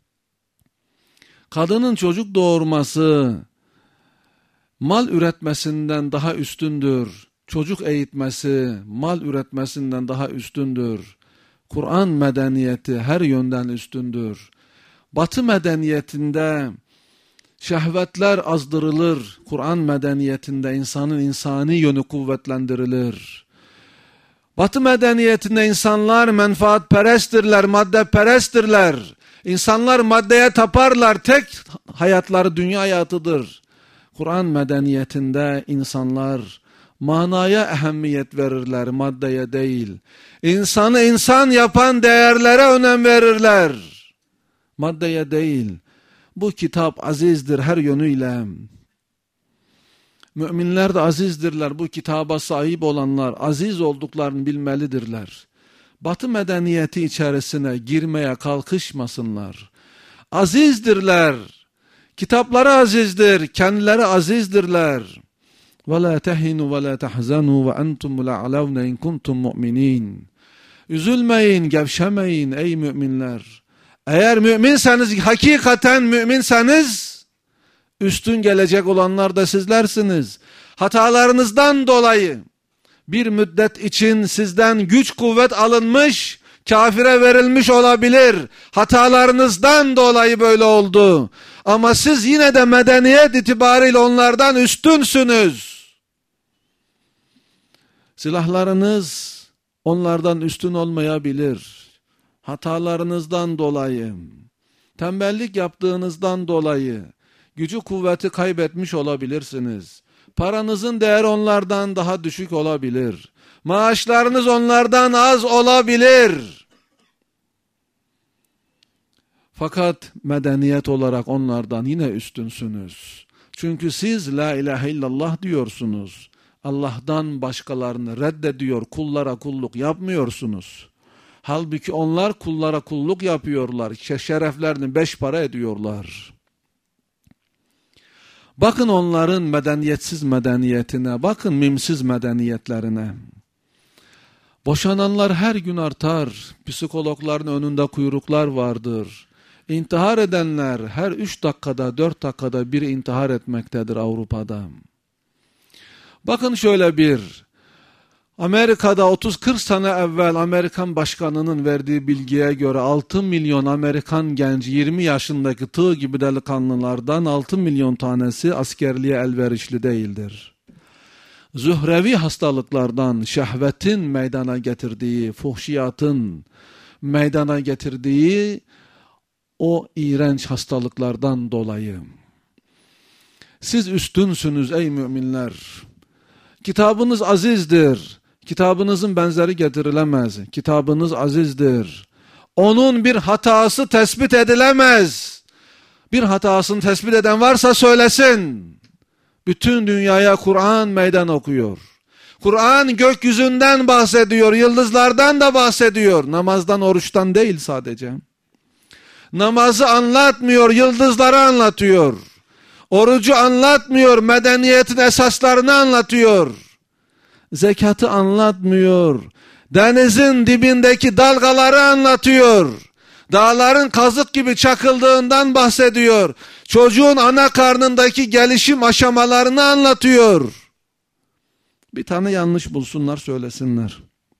kadının çocuk doğurması mal üretmesinden daha üstündür. Çocuk eğitmesi mal üretmesinden daha üstündür. Kur'an medeniyeti her yönden üstündür. Batı medeniyetinde şehvetler azdırılır. Kur'an medeniyetinde insanın insani yönü kuvvetlendirilir. Batı medeniyetinde insanlar menfaatperesttirler, maddeperesttirler. İnsanlar maddeye taparlar, tek hayatları dünya hayatıdır. Kur'an medeniyetinde insanlar manaya ehemmiyet verirler, maddeye değil. İnsanı insan yapan değerlere önem verirler, maddeye değil. Bu kitap azizdir her yönüyle. Müminler de azizdirler. Bu kitaba sahip olanlar aziz olduklarını bilmelidirler. Batı medeniyeti içerisine girmeye kalkışmasınlar. Azizdirler. Kitapları azizdir. Kendileri azizdirler. وَلَا تَهِنُوا وَلَا تَحْزَنُوا وَاَنْتُمُ لَعَلَوْنَ اِنْ كُنْتُمْ مُؤْمِنِينَ. Üzülmeyin, gevşemeyin ey müminler. Eğer müminseniz, hakikaten müminseniz, üstün gelecek olanlar da sizlersiniz. Hatalarınızdan dolayı bir müddet için sizden güç kuvvet alınmış, kafire verilmiş olabilir. Hatalarınızdan dolayı böyle oldu. Ama siz yine de medeniyet itibariyle onlardan üstünsünüz. Silahlarınız onlardan üstün olmayabilir. Hatalarınızdan dolayı, tembellik yaptığınızdan dolayı gücü kuvveti kaybetmiş olabilirsiniz. Paranızın değeri onlardan daha düşük olabilir. Maaşlarınız onlardan az olabilir. Fakat medeniyet olarak onlardan yine üstünsünüz. Çünkü siz la ilahe illallah diyorsunuz. Allah'tan başkalarını reddediyor, kullara kulluk yapmıyorsunuz. Halbuki onlar kullara kulluk yapıyorlar, şereflerini beş para ediyorlar. Bakın onların medeniyetsiz medeniyetine, bakın mimsiz medeniyetlerine. Boşananlar her gün artar, psikologların önünde kuyruklar vardır. İntihar edenler her 3 dakikada 4 dakikada bir intihar etmektedir Avrupa'da. Bakın şöyle Amerika'da 30-40 sene evvel Amerikan başkanının verdiği bilgiye göre 6 milyon Amerikan genci 20 yaşındaki tığ gibi delikanlılardan 6 milyon tanesi askerliğe elverişli değildir. Zührevi hastalıklardan, şehvetin meydana getirdiği, fuhşiyatın meydana getirdiği o iğrenç hastalıklardan dolayı. Siz üstünsünüz ey müminler. Kitabınız azizdir. Kitabınızın benzeri getirilemez. Kitabınız azizdir. Onun bir hatası tespit edilemez. Bir hatasını tespit eden varsa söylesin. Bütün dünyaya Kur'an meydan okuyor. Kur'an gökyüzünden bahsediyor, yıldızlardan da bahsediyor. Namazdan, oruçtan değil sadece. Namazı anlatmıyor, yıldızları anlatıyor. Orucu anlatmıyor, medeniyetin esaslarını anlatıyor. Zekatı anlatmıyor. Denizin dibindeki dalgaları anlatıyor. Dağların kazık gibi çakıldığından bahsediyor. Çocuğun ana karnındaki gelişim aşamalarını anlatıyor. Bir tane yanlış bulsunlar, söylesinler.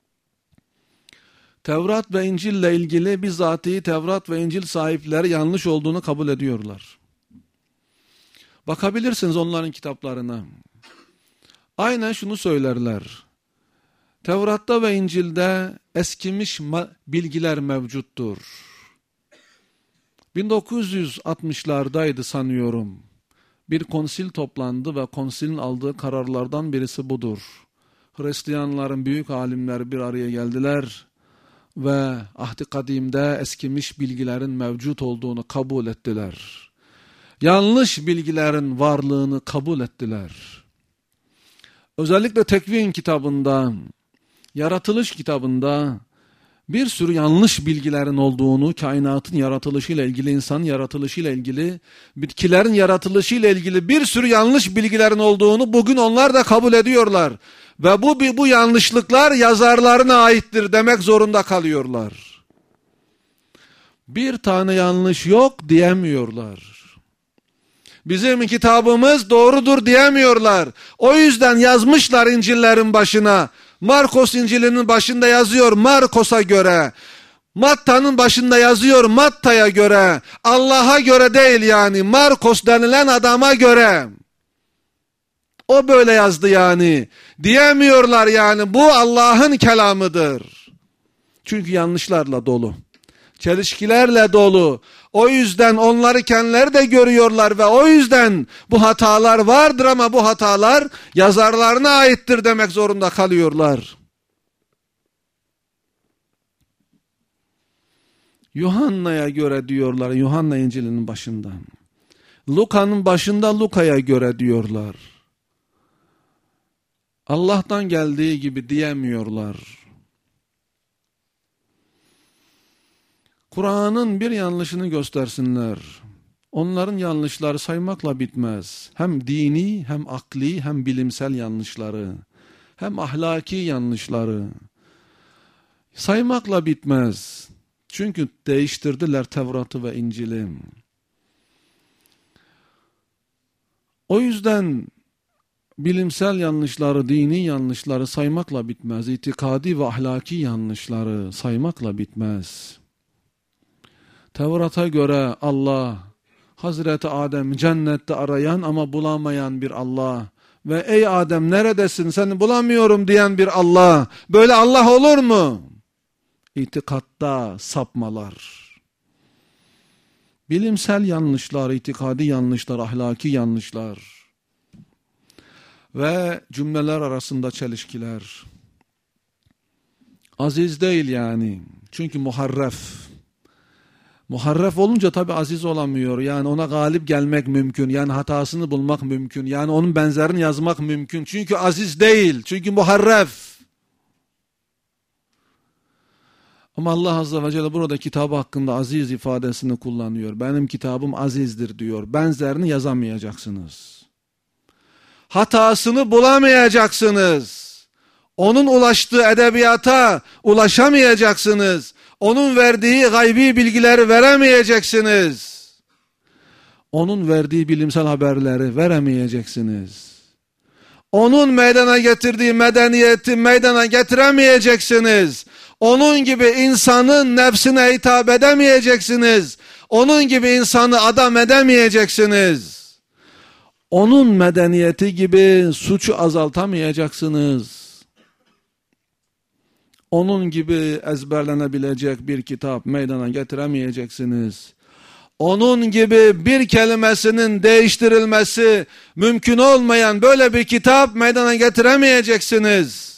Tevrat ve İncil'le ilgili bizatihi Tevrat ve İncil sahipleri yanlış olduğunu kabul ediyorlar. Bakabilirsiniz onların kitaplarına. Aynen şunu söylerler. Tevrat'ta ve İncil'de eskimiş bilgiler mevcuttur. 1960'lardaydı sanıyorum. Bir konsil toplandı ve konsilin aldığı kararlardan birisi budur. Hristiyanların büyük alimleri bir araya geldiler ve ahd-i kadimde eskimiş bilgilerin mevcut olduğunu kabul ettiler. Yanlış bilgilerin varlığını kabul ettiler. Özellikle Tekvin kitabında, Yaratılış kitabında bir sürü yanlış bilgilerin olduğunu, kainatın yaratılışıyla ilgili, insanın yaratılışıyla ilgili, bitkilerin yaratılışıyla ilgili bir sürü yanlış bilgilerin olduğunu bugün onlar da kabul ediyorlar. Ve bu yanlışlıklar yazarlarına aittir demek zorunda kalıyorlar. Bir tane yanlış yok diyemiyorlar. Bizim kitabımız doğrudur diyemiyorlar. O yüzden yazmışlar İncil'lerin başına. Markos İncil'inin başında yazıyor Markos'a göre. Matta'nın başında yazıyor Matta'ya göre. Allah'a göre değil yani. Markos denilen adama göre. O böyle yazdı yani. Diyemiyorlar yani. Bu Allah'ın kelamıdır. Çünkü yanlışlarla dolu. Çelişkilerle dolu. O yüzden onları kendileri de görüyorlar ve o yüzden bu hatalar vardır ama bu hatalar yazarlarına aittir demek zorunda kalıyorlar. Yuhanna'ya göre diyorlar, Yuhanna İncil'inin başında. Luka'nın başında Luka'ya göre diyorlar. Allah'tan geldiği gibi diyemiyorlar. Kur'an'ın bir yanlışını göstersinler. Onların yanlışları saymakla bitmez. Hem dini, hem akli, hem bilimsel yanlışları, hem ahlaki yanlışları. Saymakla bitmez. Çünkü değiştirdiler Tevrat'ı ve İncil'i. O yüzden bilimsel yanlışları, dini yanlışları saymakla bitmez. İtikadi ve ahlaki yanlışları saymakla bitmez. Tevrat'a göre Allah, Hazreti Adem cennette arayan ama bulamayan bir Allah ve ey Adem neredesin seni bulamıyorum diyen bir Allah. Böyle Allah olur mu? İtikatta sapmalar. Bilimsel yanlışlar, itikadi yanlışlar, ahlaki yanlışlar ve cümleler arasında çelişkiler. Aziz değil yani. Çünkü muharref. Muharref olunca tabi aziz olamıyor. Yani ona galip gelmek mümkün. Yani hatasını bulmak mümkün. Yani onun benzerini yazmak mümkün. Çünkü aziz değil. Çünkü muharref. Ama Allah Azze ve Celle burada kitabı hakkında aziz ifadesini kullanıyor. Benim kitabım azizdir diyor. Benzerini yazamayacaksınız. Hatasını bulamayacaksınız. Onun ulaştığı edebiyata ulaşamayacaksınız. Onun verdiği gaybi bilgileri veremeyeceksiniz. Onun verdiği bilimsel haberleri veremeyeceksiniz. Onun meydana getirdiği medeniyeti meydana getiremeyeceksiniz. Onun gibi insanın nefsine hitap edemeyeceksiniz. Onun gibi insanı adam edemeyeceksiniz. Onun medeniyeti gibi suçu azaltamayacaksınız. Onun gibi ezberlenebilecek bir kitap meydana getiremeyeceksiniz. Onun gibi bir kelimesinin değiştirilmesi mümkün olmayan böyle bir kitap meydana getiremeyeceksiniz.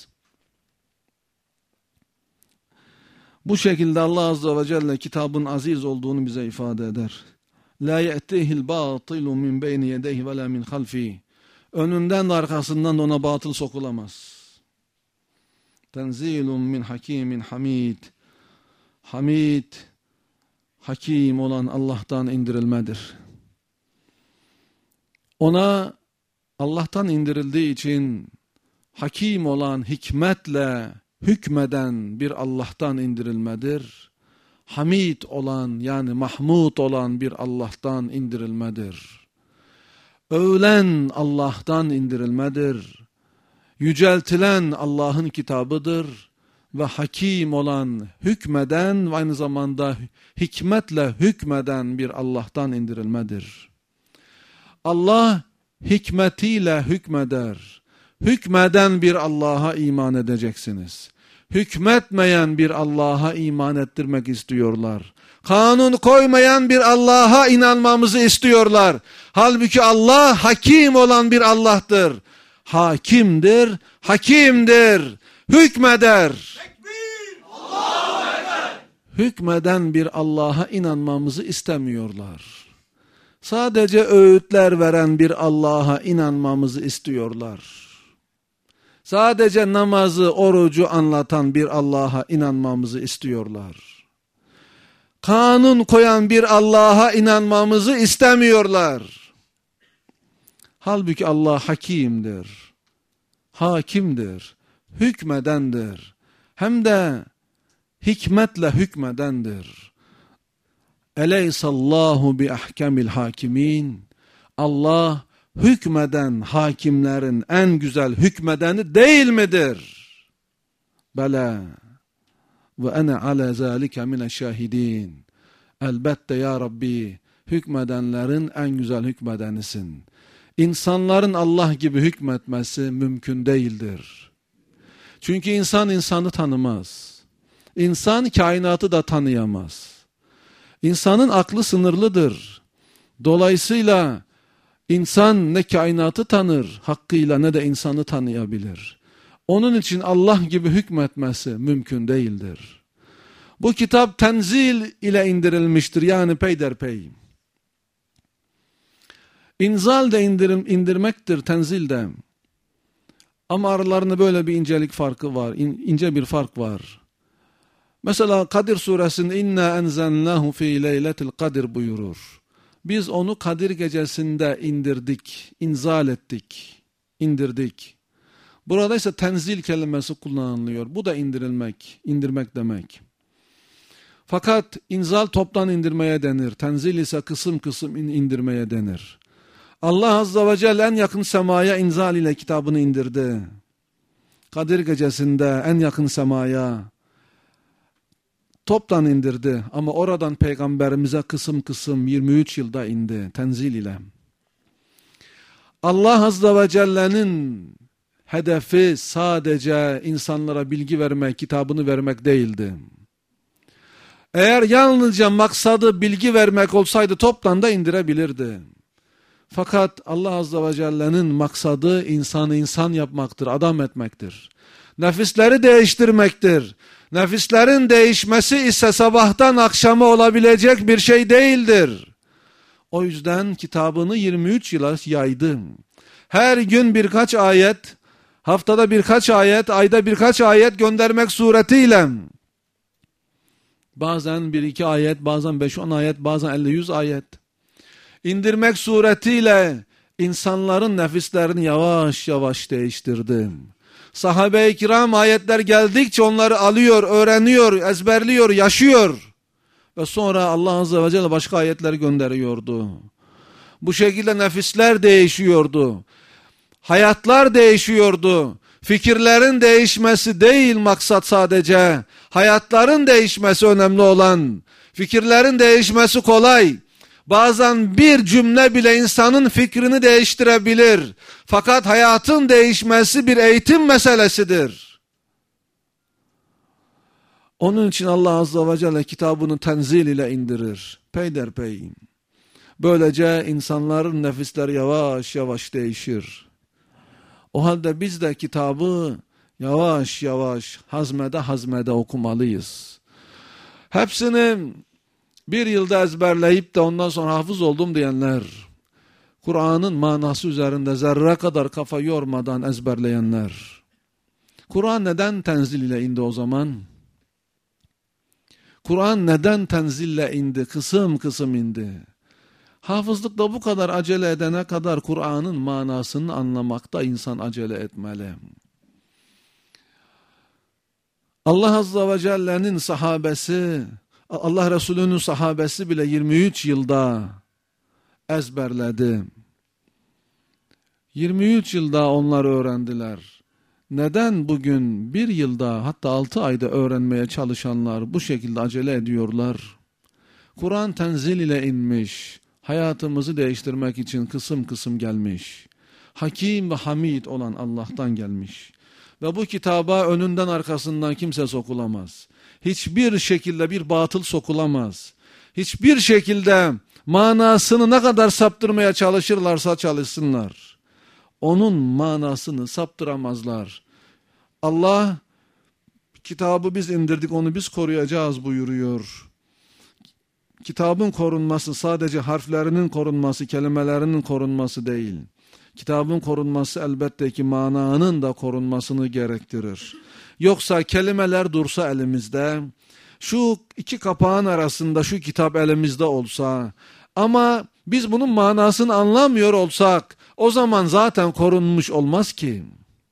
Bu şekilde Allah Azze ve Celle kitabın aziz olduğunu bize ifade eder. La ye'tihil batilu min beyni yedeyhi ve la min halfi. Önünden de arkasından da ona batıl sokulamaz. Tenzilun min hakimin hamid. Hamid, hakim olan Allah'tan indirilmedir. Ona Allah'tan indirildiği için hakim olan, hikmetle hükmeden bir Allah'tan indirilmedir. Hamid olan, yani mahmud olan bir Allah'tan indirilmedir. Övülen Allah'tan indirilmedir. Yüceltilen Allah'ın kitabıdır ve hakim olan, hükmeden ve aynı zamanda hikmetle hükmeden bir Allah'tan indirilmedir. Allah hikmetiyle hükmeder. Hükmeden bir Allah'a iman edeceksiniz. Hükmetmeyen bir Allah'a iman ettirmek istiyorlar. Kanun koymayan bir Allah'a inanmamızı istiyorlar. Halbuki Allah hakim olan bir Allah'tır. Hakimdir, hakimdir, hükmeder. Hükmeden bir Allah'a inanmamızı istemiyorlar. Sadece öğütler veren bir Allah'a inanmamızı istiyorlar. Sadece namazı, orucu anlatan bir Allah'a inanmamızı istiyorlar. Kanun koyan bir Allah'a inanmamızı istemiyorlar. Halbuki Allah hakimdir, hakimdir, hükmedendir. Hem de hikmetle hükmedendir. Eleysallahu bi ahkamil hakimin. Allah hükmeden hakimlerin en güzel hükmedeni değil midir? Bela ve ene ala zalike mineşşahidin. Elbette ya Rabbi, hükmedenlerin en güzel hükmedenisin. İnsanların Allah gibi hükmetmesi mümkün değildir. Çünkü insan insanı tanımaz. İnsan kainatı da tanıyamaz. İnsanın aklı sınırlıdır. Dolayısıyla İnsan ne kainatı tanır hakkıyla ne de insanı tanıyabilir. Onun için Allah gibi hükmetmesi mümkün değildir. Bu kitap tenzil ile indirilmiştir, yani peyderpey. İnzal de indirmektir, tenzil de. Ama aralarında böyle bir incelik farkı var, ince bir fark var. Mesela Kadir suresinde inna enzelnahu fi leyletil kadir buyurur. Biz onu Kadir gecesinde indirdik, inzal ettik, indirdik. Burada ise tenzil kelimesi kullanılıyor. Bu da indirmek demek. Fakat inzal toptan indirmeye denir. Tenzil ise kısım kısım indirmeye denir. Allah Azze ve Celle en yakın semaya inzal ile kitabını indirdi. Kadir gecesinde en yakın semaya toptan indirdi ama oradan peygamberimize kısım kısım 23 yılda indi tenzil ile. Allah Azze ve Celle'nin hedefi sadece insanlara bilgi vermek, kitabını vermek değildi. Eğer yalnızca maksadı bilgi vermek olsaydı toptan da indirebilirdi. Fakat Allah Azze ve Celle'nin maksadı insanı insan yapmaktır, adam etmektir. Nefisleri değiştirmektir. Nefislerin değişmesi ise sabahtan akşama olabilecek bir şey değildir. O yüzden kitabını 23 yıla yaydı. Her gün birkaç ayet, haftada birkaç ayet, ayda birkaç ayet göndermek suretiyle, bazen 1-2 ayet, bazen 5-10 ayet, bazen 50-100 ayet indirmek suretiyle insanların nefislerini yavaş yavaş değiştirdi. Sahabe-i kiram ayetler geldikçe onları alıyor, öğreniyor, ezberliyor, yaşıyor. Ve sonra Allah Azze ve Celle başka ayetler gönderiyordu. Bu şekilde nefisler değişiyordu. Hayatlar değişiyordu. Fikirlerin değişmesi değil maksat sadece. Hayatların değişmesi önemli olan. Fikirlerin değişmesi kolay. Bazen bir cümle bile insanın fikrini değiştirebilir. Fakat hayatın değişmesi bir eğitim meselesidir. Onun için Allah Azze ve Celle kitabını tenzil ile indirir. Peyderpey. Böylece insanların nefisleri yavaş yavaş değişir. O halde biz de kitabı yavaş yavaş hazmede okumalıyız. Hepsini bir yılda ezberleyip de ondan sonra hafız oldum diyenler, Kur'an'ın manası üzerinde zerre kadar kafa yormadan ezberleyenler. Kur'an neden tenzil ile indi o zaman? Kur'an neden tenzille indi? Kısım kısım indi. Hafızlıkta bu kadar acele edene kadar Kur'an'ın manasını anlamakta insan acele etmeli. Allah Azze ve Celle'nin sahabesi, Allah Resulü'nün sahabesi bile 23 yılda ezberledi. 23 yılda onlar öğrendiler. Neden bugün bir yılda hatta 6 ayda öğrenmeye çalışanlar bu şekilde acele ediyorlar? Kur'an tenzil ile inmiş. Hayatımızı değiştirmek için kısım kısım gelmiş. Hakim ve hamid olan Allah'tan gelmiş. Ve bu kitaba önünden arkasından kimse sokulamaz. Hiçbir şekilde bir batıl sokulamaz. Hiçbir şekilde manasını ne kadar saptırmaya çalışırlarsa çalışsınlar, onun manasını saptıramazlar. Allah kitabı biz indirdik, onu biz koruyacağız buyuruyor. Kitabın korunması sadece harflerinin korunması, kelimelerinin korunması değil. Kitabın korunması elbette ki mananın da korunmasını gerektirir. Yoksa kelimeler dursa elimizde, şu iki kapağın arasında şu kitap elimizde olsa ama biz bunun manasını anlamıyor olsak, o zaman zaten korunmuş olmaz ki.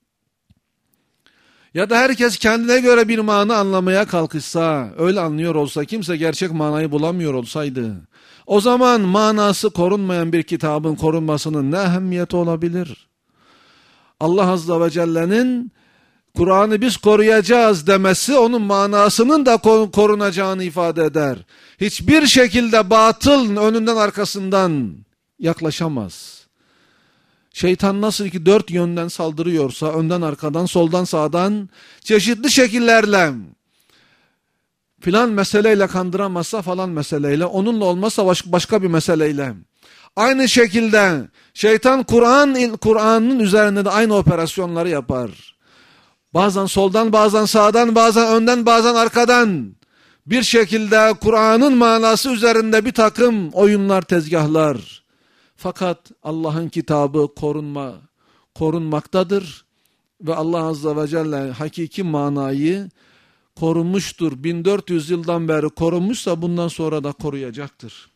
Ya da herkes kendine göre bir mana anlamaya kalkışsa, öyle anlıyor olsa, kimse gerçek manayı bulamıyor olsaydı, o zaman manası korunmayan bir kitabın korunmasının ne ehemmiyeti olabilir? Allah Azze ve Celle'nin Kur'an'ı biz koruyacağız demesi onun manasının da korunacağını ifade eder. Hiçbir şekilde batıl önünden arkasından yaklaşamaz. Şeytan nasıl ki 4 yönden saldırıyorsa, önden arkadan, soldan sağdan, çeşitli şekillerle, filan meseleyle kandıramazsa falan meseleyle, onunla olmazsa başka bir meseleyle. Aynı şekilde şeytan Kur'an'ın üzerinde de aynı operasyonları yapar. Bazen soldan, bazen sağdan, bazen önden, bazen arkadan bir şekilde Kur'an'ın manası üzerinde bir takım oyunlar, tezgahlar. Fakat Allah'ın kitabı korunmaktadır ve Allah Azze ve Celle hakiki manayı korumuştur. 1400 yıldan beri korunmuşsa bundan sonra da koruyacaktır.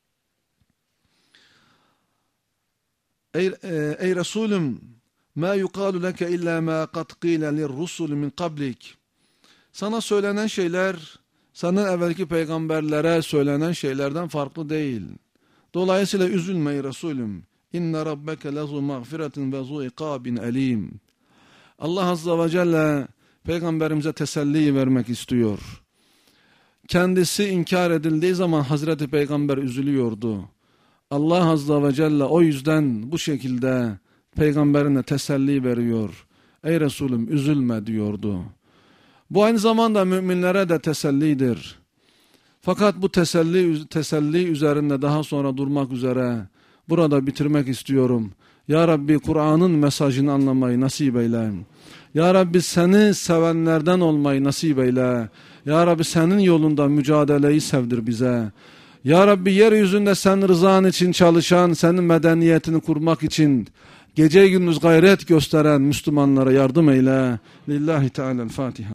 Ey Resulüm, ma yuqalu leke illa ma qad qila lirrusul min qablik. Sana söylenen şeyler, senden evvelki peygamberlere söylenen şeylerden farklı değil. Dolayısıyla üzülme ey Resulüm. İnne rabbeke lezu mağfiretin ve zu ikabin elim. Allah Azze ve Celle peygamberimize teselli vermek istiyor. Kendisi inkar edildiği zaman Hazreti Peygamber üzülüyordu. Allah Azze ve Celle o yüzden bu şekilde peygamberine teselli veriyor. Ey Resulüm üzülme diyordu. Bu aynı zamanda müminlere de tesellidir. Fakat bu teselli üzerinde daha sonra durmak üzere burada bitirmek istiyorum. Ya Rabbi Kur'an'ın mesajını anlamayı nasip eyle. Ya Rabbi seni sevenlerden olmayı nasip eyle. Ya Rabbi senin yolunda mücadeleyi sevdir bize. Ya Rabbi yeryüzünde sen rızan için çalışan, senin medeniyetini kurmak için gece gündüz gayret gösteren Müslümanlara yardım eyle. Lillahi Teala'l-Fatiha.